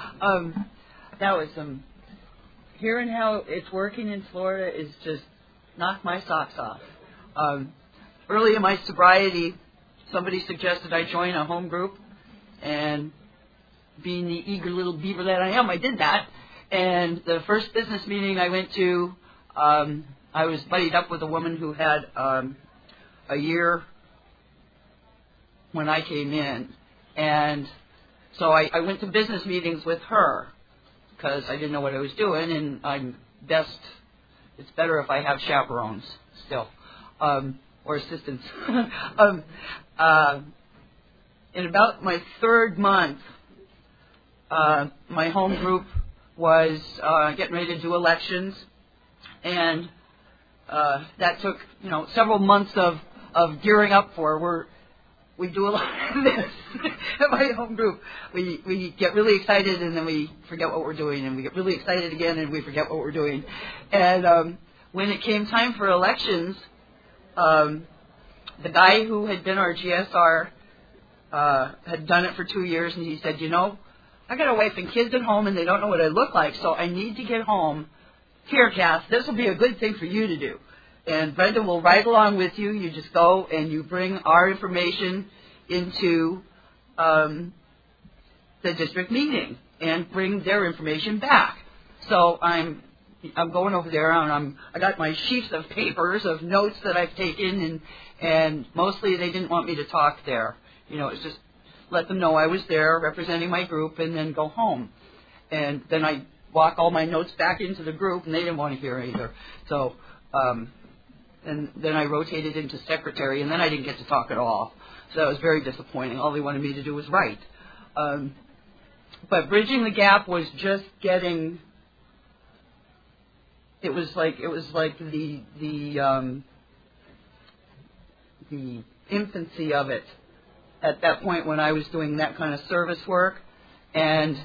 That was hearing how it's working in Florida is just knocked my socks off. Early in my sobriety, somebody suggested I join a home group, and being the eager little beaver that I am, I did that. And the first business meeting I went to, I was buddied up with a woman who had a year when I came in. And so I went to business meetings with her because I didn't know what I was doing, and it's better if I have chaperones still, or assistants. In about my third month, my home group was getting ready to do elections, and that took several months of gearing up for. We do a lot of this at my home group. We get really excited, and then we forget what we're doing, and we get really excited again, and we forget what we're doing. And when it came time for elections, the guy who had been our GSR had done it for 2 years, and he said, I got a wife and kids at home, and they don't know what I look like, so I need to get home. Here, Kath, this will be a good thing for you to do. And Brenda will ride along with you. You just go and you bring our information into the district meeting and bring their information back. So I'm going over there, and I got my sheets of papers of notes that I've taken, and mostly they didn't want me to talk there. It's just let them know I was there representing my group, and then go home. And then I walk all my notes back into the group, and they didn't want to hear either. So, and then I rotated into secretary, and then I didn't get to talk at all. So that was very disappointing. All they wanted me to do was write. But Bridging the Gap was just getting. It was like the infancy of it at that point when I was doing that kind of service work, and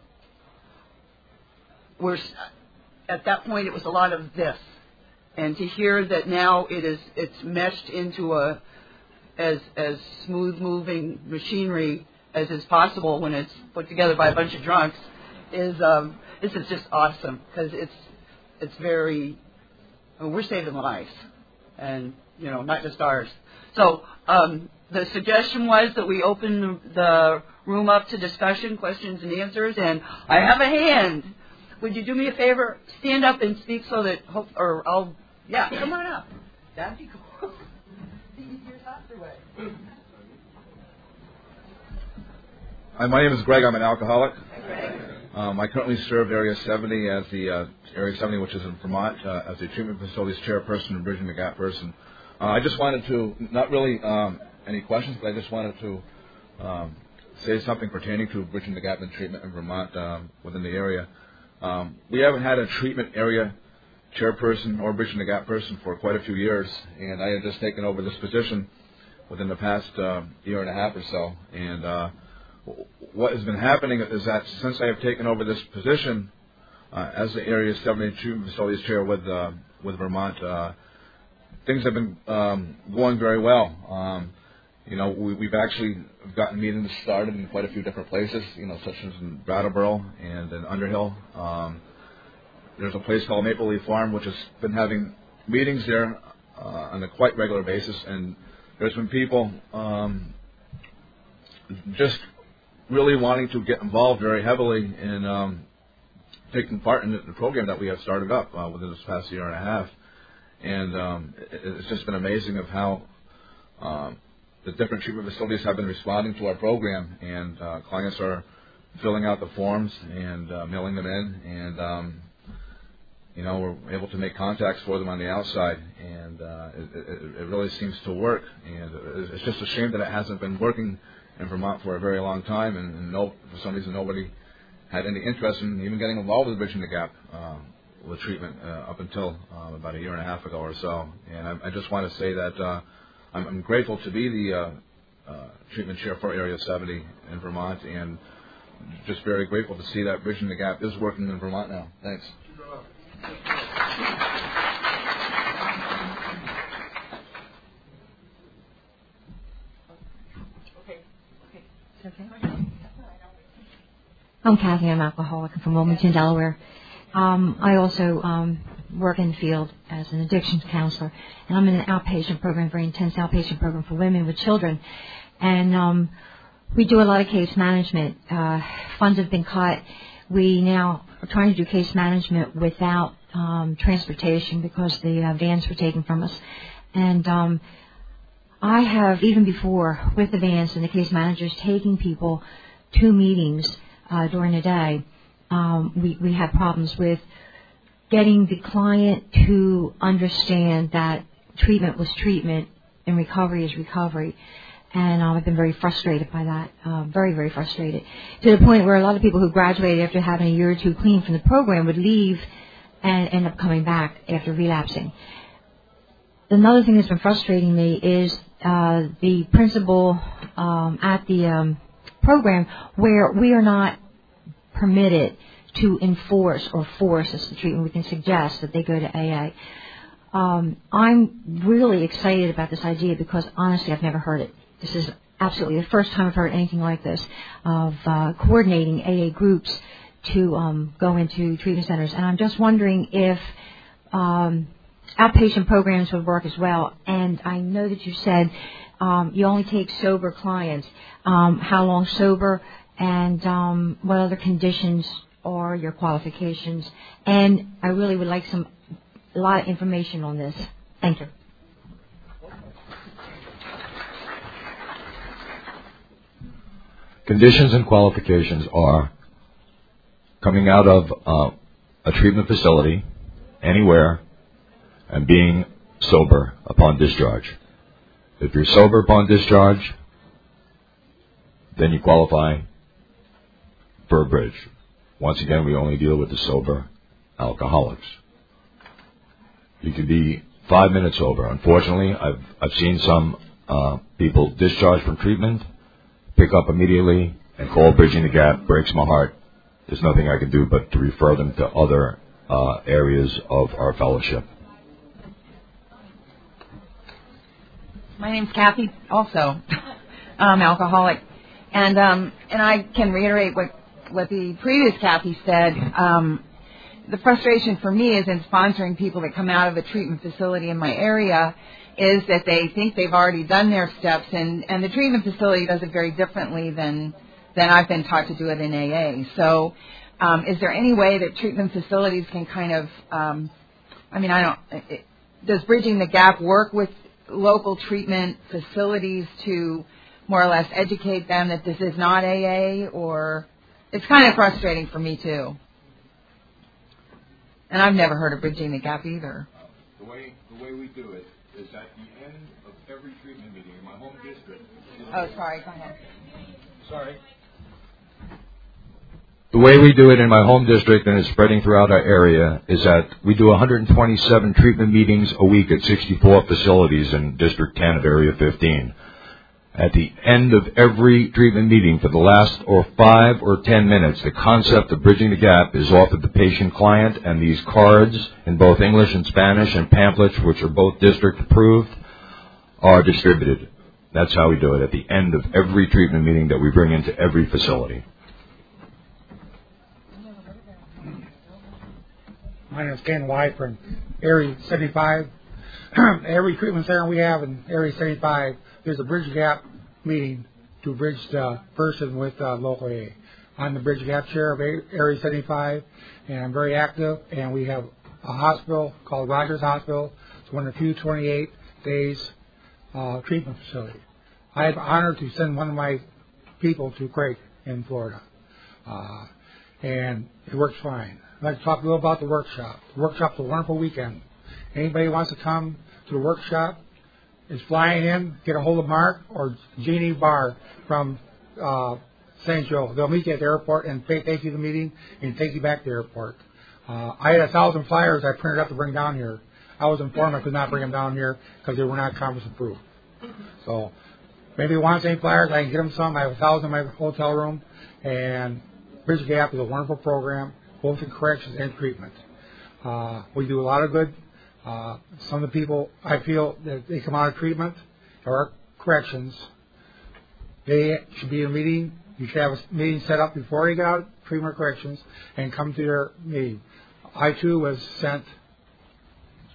at that point it was a lot of this. And to hear that now it's meshed into as smooth moving machinery as is possible when it's put together by a bunch of drunks is just awesome, because it's very, we're saving lives, and not just ours. So the suggestion was that we open the room up to discussion, questions and answers, and I have a hand. Would you do me a favor? Stand up and speak so that come on up. That'd be cool. The easier, faster way. Hi, my name is Greg. I'm an alcoholic. I currently serve Area 70 as the Area 70, which is in Vermont, as the treatment facilities chairperson and Bridging the Gap person. I just wanted to, not really any questions, but I just wanted to say something pertaining to Bridging the Gap and treatment in Vermont within the area. We haven't had a treatment area chairperson or Bridging the Gap person for quite a few years, and I have just taken over this position within the past year and a half or so. And what has been happening is that since I have taken over this position as the Area 70 Treatment Facilities Chair with Vermont, things have been going very well. We've actually gotten meetings started in quite a few different places, such as in Brattleboro and in Underhill. There's a place called Maple Leaf Farm, which has been having meetings there on a quite regular basis, and there's been people just really wanting to get involved very heavily in taking part in the program that we have started up within this past year and a half. And it's just been amazing of how the different treatment facilities have been responding to our program, and clients are filling out the forms and mailing them in, and we're able to make contacts for them on the outside, and it really seems to work. And it's just a shame that it hasn't been working in Vermont for a very long time, and for some reason nobody had any interest in even getting involved with Bridging the Gap with treatment up until about a year and a half ago or so. And I just want to say that I'm grateful to be the treatment chair for Area 70 in Vermont, and just very grateful to see that Bridging the Gap is working in Vermont now. Thanks. Okay. I'm Kathy. I'm an alcoholic. I'm from Wilmington, Delaware. I also work in the field as an addictions counselor, and I'm in an outpatient program, very intense outpatient program for women with children. And we do a lot of case management. Funds have been cut. We now are trying to do case management without transportation because the vans were taken from us. And I have, even before, with the vans and the case managers taking people to meetings during the day, we had problems with getting the client to understand that treatment was treatment and recovery is recovery. And I've been very frustrated by that, very, very frustrated, to the point where a lot of people who graduated after having a year or two clean from the program would leave and end up coming back after relapsing. Another thing that's been frustrating me is the principal at the program where we are not permitted to enforce or force us to treatment. We can suggest that they go to AA. I'm really excited about this idea because, honestly, I've never heard it. This is absolutely the first time I've heard anything like this, of coordinating AA groups to go into treatment centers. And I'm just wondering if outpatient programs would work as well. And I know that you said you only take sober clients. How long sober, and what other conditions are your qualifications? And I really would like a lot of information on this. Thank you. Conditions and qualifications are coming out of a treatment facility, anywhere, and being sober upon discharge. If you're sober upon discharge, then you qualify for a bridge. Once again, we only deal with the sober alcoholics. You can be 5 minutes sober. Unfortunately, I've seen some people discharge from treatment, pick up immediately, and call Bridging the Gap. Breaks my heart. There's nothing I can do but to refer them to other areas of our fellowship. My name's Kathy, also. I'm alcoholic. And I can reiterate what the previous Kathy said. The frustration for me is in sponsoring people that come out of a treatment facility in my area is that they think they've already done their steps, and the treatment facility does it very differently than I've been taught to do it in AA. So is there any way that treatment facilities can kind of, does Bridging the Gap work with local treatment facilities to more or less educate them that this is not AA? Or it's kind of frustrating for me too. And I've never heard of Bridging the Gap either. The way we do it is at the end of every treatment meeting in my home district. Oh, sorry, go ahead. Sorry. The way we do it in my home district, and it's spreading throughout our area, is that we do 127 treatment meetings a week at 64 facilities in District 10 of Area 15. At the end of every treatment meeting, for the last 5 or 10 minutes, the concept of Bridging the Gap is offered the patient client, and these cards in both English and Spanish and pamphlets, which are both district approved, are distributed. That's how we do it at the end of every treatment meeting that we bring into every facility. My name is Ken White from Area 75. Every treatment center we have in Area 75, there's a Bridge Gap meeting to bridge the person with local AA. I'm the Bridge Gap chair of Area 75, and I'm very active, and we have a hospital called Rogers Hospital. It's one of the few 28 days treatment facility. I have the honor to send one of my people to Craig in Florida, and it works fine. I'd like to talk a little about the workshop. The workshop's a wonderful weekend. Anybody wants to come to the workshop is flying in, get a hold of Mark or Jeannie Barr from St. Joe. They'll meet you at the airport and take you to the meeting and take you back to the airport. I had 1,000 flyers I printed up to bring down here. I was informed I could not bring them down here because they were not conference approved. So maybe you want any flyers, I can get them some. I have 1,000 in my hotel room. And Bridge Gap is a wonderful program, both in corrections and treatment. We do a lot of good. Some of the people, I feel that they come out of treatment or corrections, they should be in a meeting. You should have a meeting set up before you get out of treatment or corrections and come to your meeting. I, too, was sent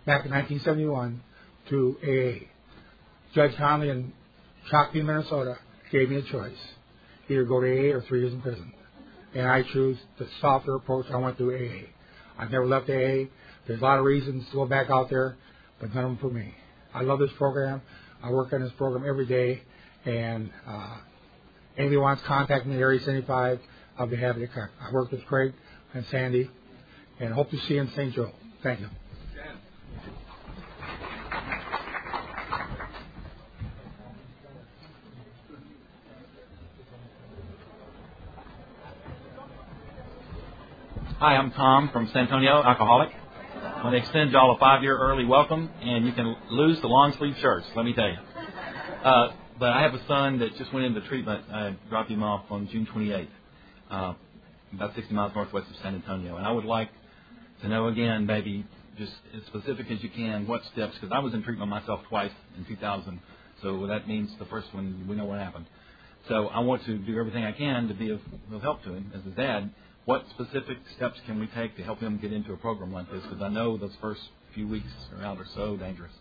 back in 1971 to AA. Judge Conley in Shakopee, Minnesota, gave me a choice: either go to AA or 3 years in prison. And I choose the softer approach. I went to AA. I've never left AA. There's a lot of reasons to go back out there, but none of them for me. I love this program. I work on this program every day, and anybody wants to contact me at Area 75, I'll be happy to connect. I work with Craig and Sandy, and hope to see you in St. Joe. Thank you. Hi, I'm Tom from San Antonio, alcoholic. I want to extend y'all a 5-year early welcome, and you can lose the long sleeve shirts, let me tell you. But I have a son that just went into treatment. I dropped him off on June 28th, about 60 miles northwest of San Antonio. And I would like to know again, maybe just as specific as you can, what steps, because I was in treatment myself twice in 2000, so that means the first one, we know what happened. So I want to do everything I can to be of help to him as his dad. What specific steps can we take to help him get into a program like this? Because I know those first few weeks around are so dangerous.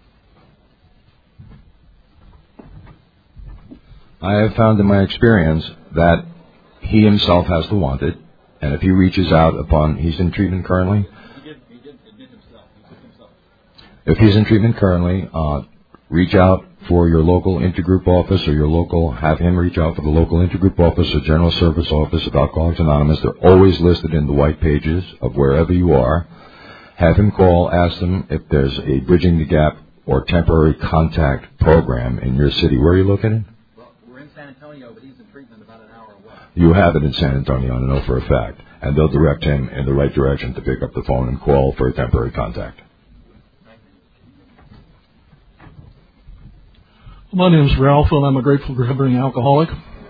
I have found in my experience that he himself has to want it, and if he reaches out he's in treatment currently. He did admit himself. He took himself. If he's in treatment currently, reach out for your local intergroup office, or have him reach out for the local intergroup office or general service office of Alcoholics Anonymous. They're always listed in the white pages of wherever you are. Have him call, ask them if there's a Bridging the Gap or temporary contact program in your city. Where are you located? Well, we're in San Antonio, but he's in treatment about an hour away. You have it in San Antonio, I know for a fact. And they'll direct him in the right direction to pick up the phone and call for a temporary contact. My name's Ralph, and I'm a grateful recovering alcoholic.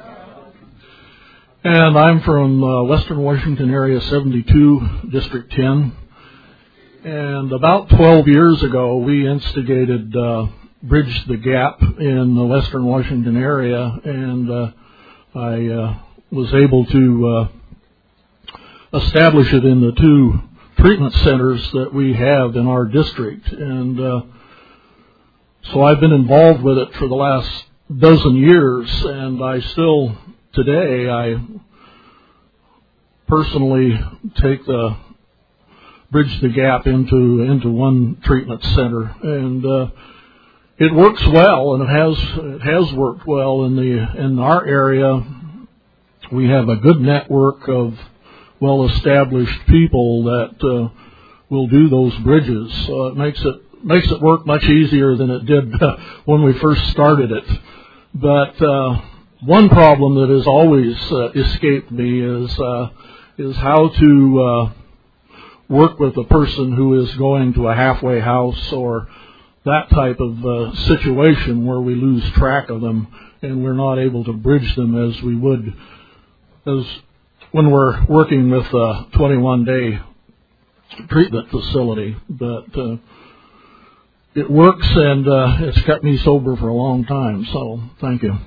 And I'm from Western Washington Area 72, District 10. And about 12 years ago, we instigated Bridge the Gap in the Western Washington area, and I was able to establish it in the 2 treatment centers that we have in our district. And so I've been involved with it for the last dozen years, and I still, today, I personally take the Bridge the Gap into one treatment center, and it works well, and it has worked well in our area. We have a good network of well-established people that will do those bridges, so it makes it work much easier than it did when we first started it. But one problem that has always escaped me is how to work with a person who is going to a halfway house or that type of situation where we lose track of them and we're not able to bridge them as we would as when we're working with a 21-day treatment facility. But it works, and it's kept me sober for a long time, so thank you.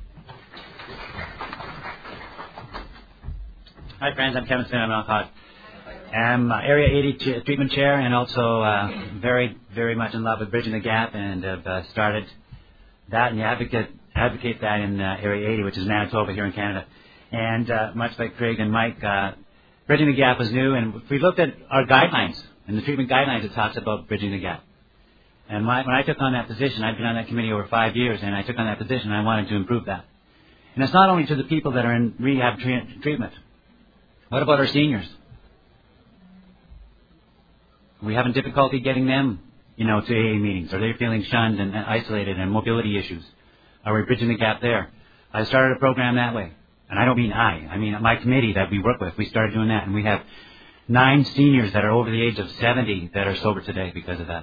Hi, friends. I'm Kevin Smith. I'm an alcoholic. I'm Area 80 treatment chair, and also very, very much in love with Bridging the Gap, and have started that and advocate that in Area 80, which is Manitoba here in Canada. And much like Craig and Mike, Bridging the Gap was new, and we looked at our guidelines, and the treatment guidelines, it talks about Bridging the Gap. And when I took on that position, I've been on that committee over 5 years, and I took on that position, and I wanted to improve that. And it's not only to the people that are in rehab treatment. What about our seniors? Are we having difficulty getting them, to AA meetings? Are they feeling shunned and isolated and mobility issues? Are we bridging the gap there? I started a program that way. And I don't mean I mean my committee that we work with. We started doing that, and we have 9 seniors that are over the age of 70 that are sober today because of that.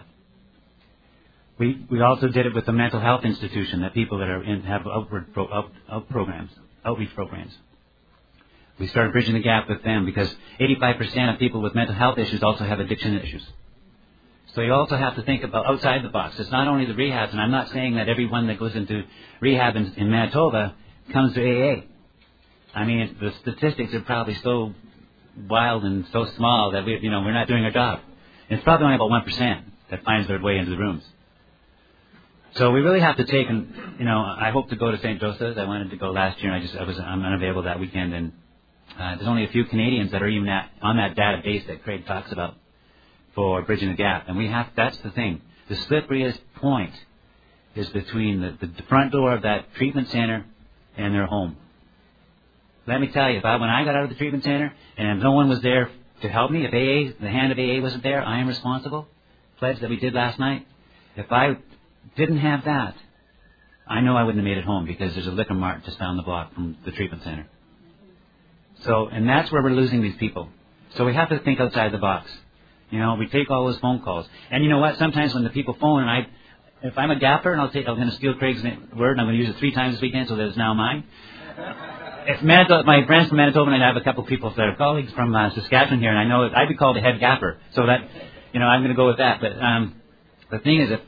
We also did it with the mental health institution, that people that are have outreach programs. We started bridging the gap with them because 85% of people with mental health issues also have addiction issues. So you also have to think about outside the box. It's not only the rehabs, and I'm not saying that everyone that goes into rehab in Manitoba comes to AA. I mean, the statistics are probably so wild and so small that we're not doing our job. It's probably only about 1%. that finds their way into the rooms. So we really have to take, and I hope to go to St. Joseph's. I wanted to go last year, and I'm unavailable that weekend. And there's only a few Canadians that are even on that database that Craig talks about for Bridging the Gap. And that's the thing. The slipperiest point is between the front door of that treatment center and their home. Let me tell you, when I got out of the treatment center and no one was there to help me, if the hand of AA wasn't there, I am responsible. Pledge that we did last night. If I didn't have that, I know I wouldn't have made it home, because there's a liquor mart just down the block from the treatment center. So, and that's where we're losing these people. So we have to think outside the box. We take all those phone calls. And you know what? Sometimes when the people phone, and if I'm a gapper, and I'm going to steal Craig's word, and I'm going to use it 3 times this weekend so that it's now mine. If my friends from Manitoba, and I have a couple of people that are colleagues from Saskatchewan here, and I know I'd be called a head gapper. So that, I'm going to go with that. But the thing is,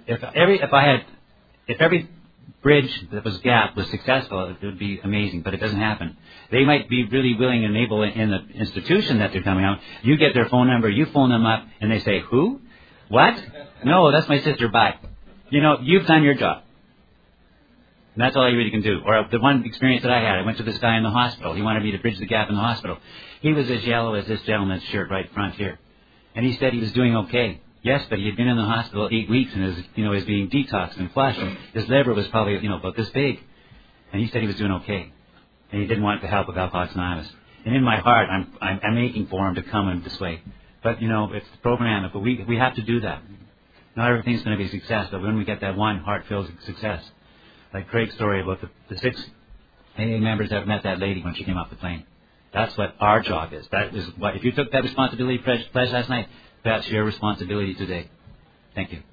if every bridge that was gapped was successful, it would be amazing. But it doesn't happen. They might be really willing and able in the institution that they're coming out. You get their phone number, you phone them up, and they say, "Who? What? No, that's my sister. Bye." You've done your job. And that's all you really can do. Or the one experience that I had, I went to this guy in the hospital. He wanted me to bridge the gap in the hospital. He was as yellow as this gentleman's shirt right front here. And he said he was doing okay. Yes, but he had been in the hospital 8 weeks and was being detoxed and flushed. And his liver was probably, about this big. And he said he was doing okay. And he didn't want the help of Alcoholics Anonymous. And in my heart, I'm aching for him to come in this way. But, it's the program. But we have to do that. Not everything's going to be a success, but when we get that one, heart fills success. Like Craig's story about the 6 AA members that met that lady when she came off the plane. That's what our job is. That is what, if you took that responsibility pledge last night, that's your responsibility today. Thank you.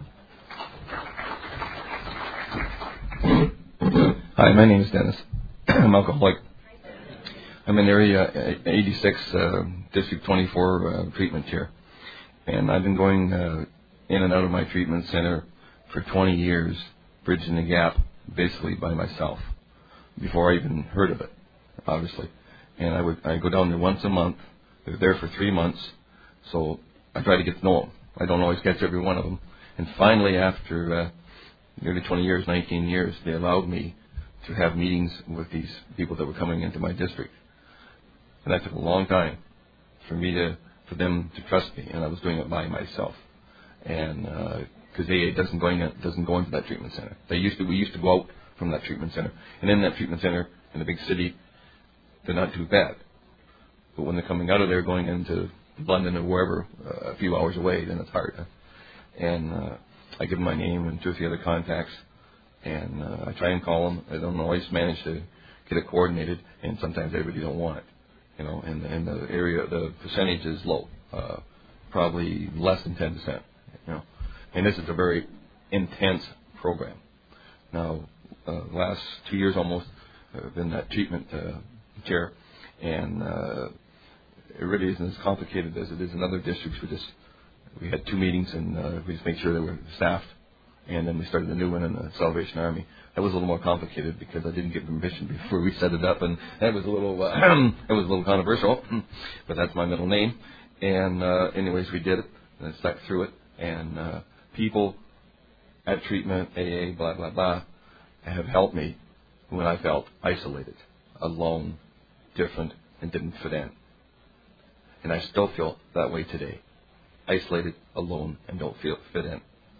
Hi, my name is Dennis. I'm alcoholic. I'm in Area 86, District 24 treatment chair. And I've been going in and out of my treatment center for 20 years, bridging the gap basically by myself, before I even heard of it, obviously. And I go down there once a month. They're there for 3 months, so I try to get to know them. I don't always catch every one of them. And finally, after nearly 20 years, 19 years, they allowed me to have meetings with these people that were coming into my district. And that took a long time for them to trust me, and I was doing it by myself. And because AA doesn't go into that treatment center. We used to go out from that treatment center, and in that treatment center in the big city, they're not too bad. But when they're coming out of there, going into London or wherever, a few hours away, then it's hard. And I give them my name and 2 or 3 other contacts, and I try and call them. I don't always manage to get it coordinated, and sometimes everybody don't want it. And the area, the percentage is low, probably less than 10%. And this is a very intense program. Now, last 2 years almost, I've been in that treatment chair, and it really isn't as complicated as it is in other districts. We had 2 meetings, and we just made sure they were staffed, and then we started a new one in the Salvation Army. That was a little more complicated because I didn't get permission before we set it up, and that was a little controversial, but that's my middle name. And anyways, we did it, and I stuck through it, and people at treatment, AA, blah, blah, blah, have helped me when I felt isolated, alone, different, and didn't fit in. And I still feel that way today. Isolated, alone, and don't fit in.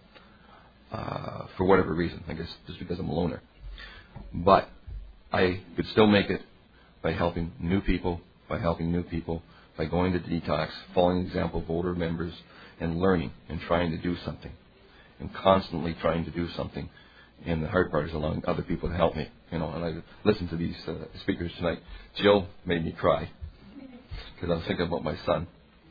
For whatever reason, I guess just because I'm a loner. But I could still make it by helping new people, by going to detox, following the example of older members, and learning and trying to do something. And constantly trying to do something. And the hard part is allowing other people to help me. And I listened to these speakers tonight. Jill made me cry because I was thinking about my son.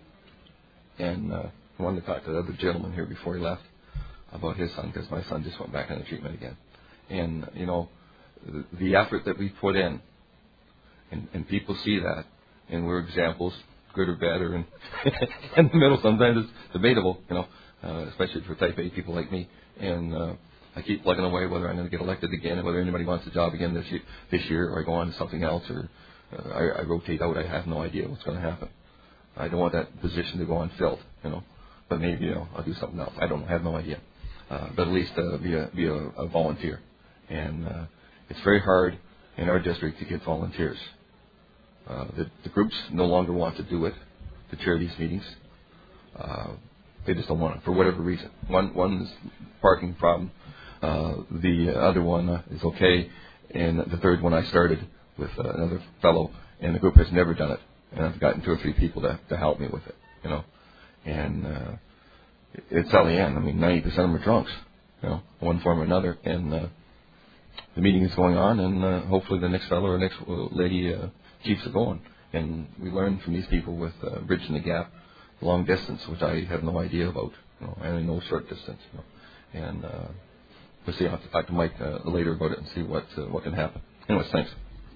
And I wanted to talk to the other gentleman here before he left about his son, because my son just went back on the treatment again. And, the effort that we put in, and people see that, and we're examples, good or bad, or in the middle. Sometimes it's debatable, especially for type A people like me. And I keep plugging away whether I'm going to get elected again, or whether anybody wants a job again this year, or I go on to something else, or I rotate out. I have no idea what's going to happen. I don't want that position to go unfilled, but maybe I'll do something else. I don't know. I have no idea. But at least be a volunteer. And it's very hard in our district to get volunteers. The groups no longer want to do it, to chair these meetings. They just don't want it for whatever reason. One's parking problem. The other one is okay. And the third one I started with another fellow, and the group has never done it. And I've gotten 2 or 3 people to help me with it, And it's how they end. I mean, 90% of them are drunks, one form or another. And the meeting is going on, and hopefully the next fellow or next lady keeps it going. And we learn from these people with Bridging the Gap, long distance, which I have no idea about. I only know short distance. And we'll see. I'll have to talk to Mike later about it and see what can happen. Anyways, thanks.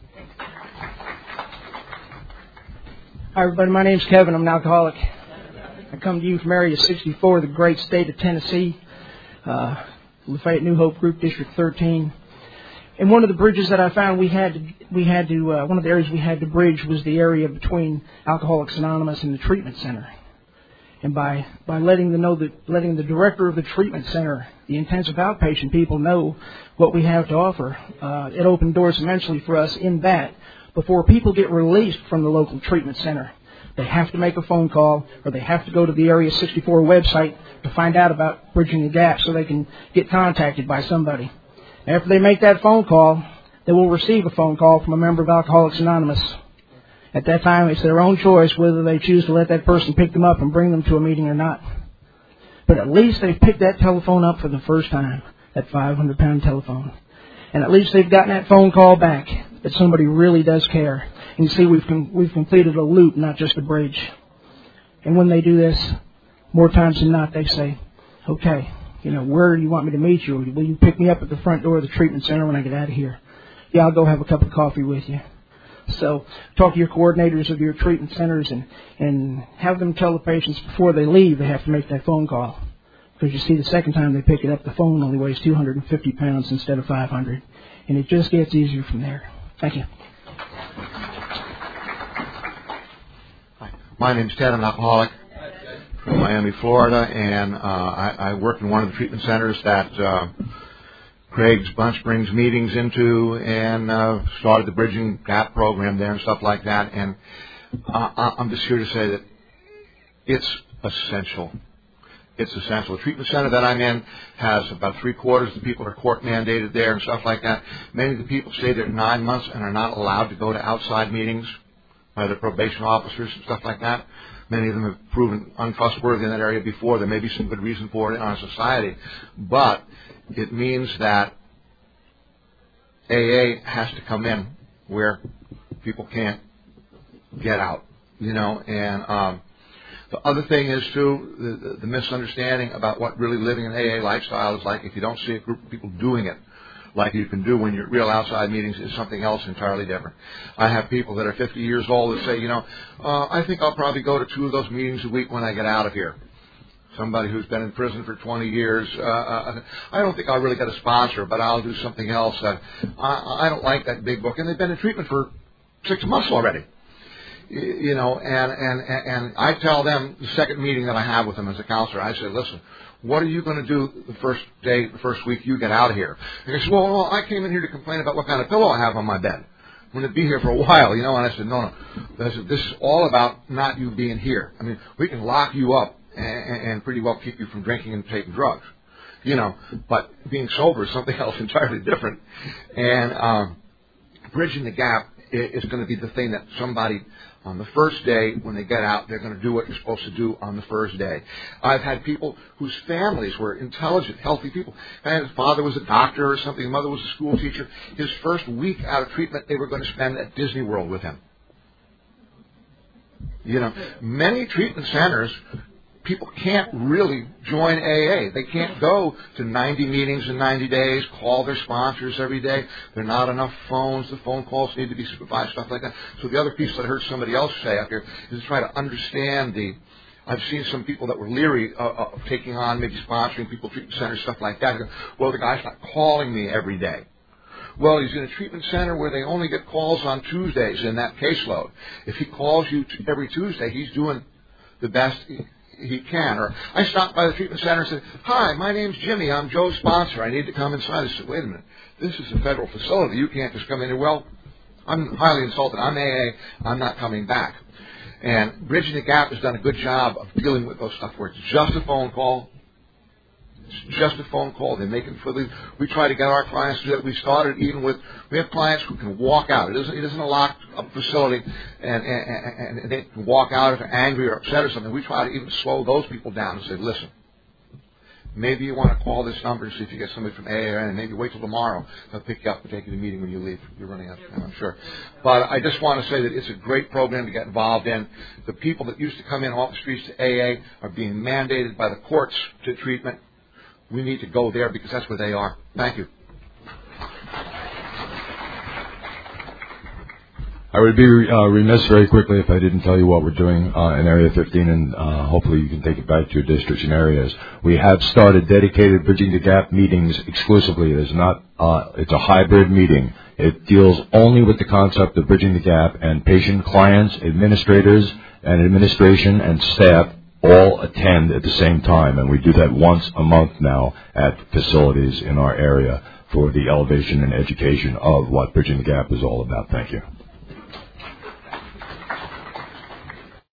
Hi, everybody. My name's Kevin. I'm an alcoholic. I come to you from Area 64, the great state of Tennessee, Lafayette New Hope Group, District 13. And one of the bridges that I found one of the areas we had to bridge was the area between Alcoholics Anonymous and the treatment center. And by letting the director of the treatment center, the intensive outpatient people, know what we have to offer, it opened doors immensely for us in that before people get released from the local treatment center, they have to make a phone call or they have to go to the Area 64 website to find out about Bridging the Gap so they can get contacted by somebody. After they make that phone call, they will receive a phone call from a member of Alcoholics Anonymous. At that time, it's their own choice whether they choose to let that person pick them up and bring them to a meeting or not. But at least they've picked that telephone up for the first time, that 500-pound telephone. And at least they've gotten that phone call back that somebody really does care. And you see, we've completed a loop, not just a bridge. And when they do this, more times than not, they say, okay, where do you want me to meet you? Will you pick me up at the front door of the treatment center when I get out of here? Yeah, I'll go have a cup of coffee with you. So talk to your coordinators of your treatment centers and have them tell the patients before they leave they have to make that phone call. Because you see, the second time they pick it up, the phone only weighs 250 pounds instead of 500. And it just gets easier from there. Thank you. Hi. My name's Ted. I'm an alcoholic from Miami, Florida. And I work in one of the treatment centers that Craig's bunch brings meetings into, and started the Bridging Gap program there and stuff like that. And I'm just here to say that it's essential. It's essential. The treatment center that I'm in has about 3/4 of the people are court mandated there and stuff like that. Many of the people stay there 9 months and are not allowed to go to outside meetings by their probation officers and stuff like that. Many of them have proven untrustworthy in that area before. There may be some good reason for it in our society. But it means that AA has to come in where people can't get out, and the other thing is, too, the misunderstanding about what really living an AA lifestyle is like. If you don't see a group of people doing it like you can do when you're at real outside meetings, is something else entirely different. I have people that are 50 years old that say, I think I'll probably go to 2 of those meetings a week when I get out of here. Somebody who's been in prison for 20 years, I don't think I'll really get a sponsor, but I'll do something else. I don't like that big book. And they've been in treatment for 6 months already. And I tell them, the second meeting that I have with them as a counselor, I say, listen, what are you going to do the first week you get out of here? And they say, well, I came in here to complain about what kind of pillow I have on my bed. I'm going to be here for a while, And I said, no. I said, this is all about not you being here. I mean, we can lock you up and pretty well keep you from drinking and taking drugs, But being sober is something else entirely different. And Bridging the Gap is going to be the thing that somebody on the first day, when they get out, they're going to do what you're supposed to do on the first day. I've had people whose families were intelligent, healthy people. And his father was a doctor or something, his mother was a school teacher. His first week out of treatment, they were going to spend at Disney World with him. Many treatment centers, people can't really join AA. They can't go to 90 meetings in 90 days, call their sponsors every day. There are not enough phones. The phone calls need to be supervised, stuff like that. So the other piece that I heard somebody else say up here is to try to understand I've seen some people that were leery of taking on, maybe sponsoring people, treatment centers, stuff like that. Well, the guy's not calling me every day. Well, he's in a treatment center where they only get calls on Tuesdays in that caseload. If he calls you every Tuesday, he's doing the best he can. Or I stopped by the treatment center and said, "Hi, my name's Jimmy. I'm Joe's sponsor. I need to come inside." I said, "Wait a minute. This is a federal facility. You can't just come in here." "Well, I'm highly insulted. I'm AA. I'm not coming back." And Bridging the Gap has done a good job of dealing with those stuff where it's just a phone call. It's just a phone call. They make it fully. We try to get our clients to do that. We started even with, we have clients who can walk out. It isn't a locked up facility, and they can walk out if they're angry or upset or something. We try to even slow those people down and say, "Listen, maybe you want to call this number and see if you get somebody from AA, and maybe wait till tomorrow. They'll pick you up and take you to the meeting when you leave. You're running out of time, I'm sure." But I just want to say that it's a great program to get involved in. The people that used to come in off the streets to AA are being mandated by the courts to treatment. We need to go there because that's where they are. Thank you. I would be remiss very quickly if I didn't tell you what we're doing in Area 15, and hopefully you can take it back to your districts and areas. We have started dedicated Bridging the Gap meetings exclusively. It is not, it's a hybrid meeting. It deals only with the concept of Bridging the Gap, and patient clients, administrators, and administration and staff all attend at the same time, and we do that once a month now at facilities in our area for the elevation and education of what Bridging the Gap is all about. Thank you.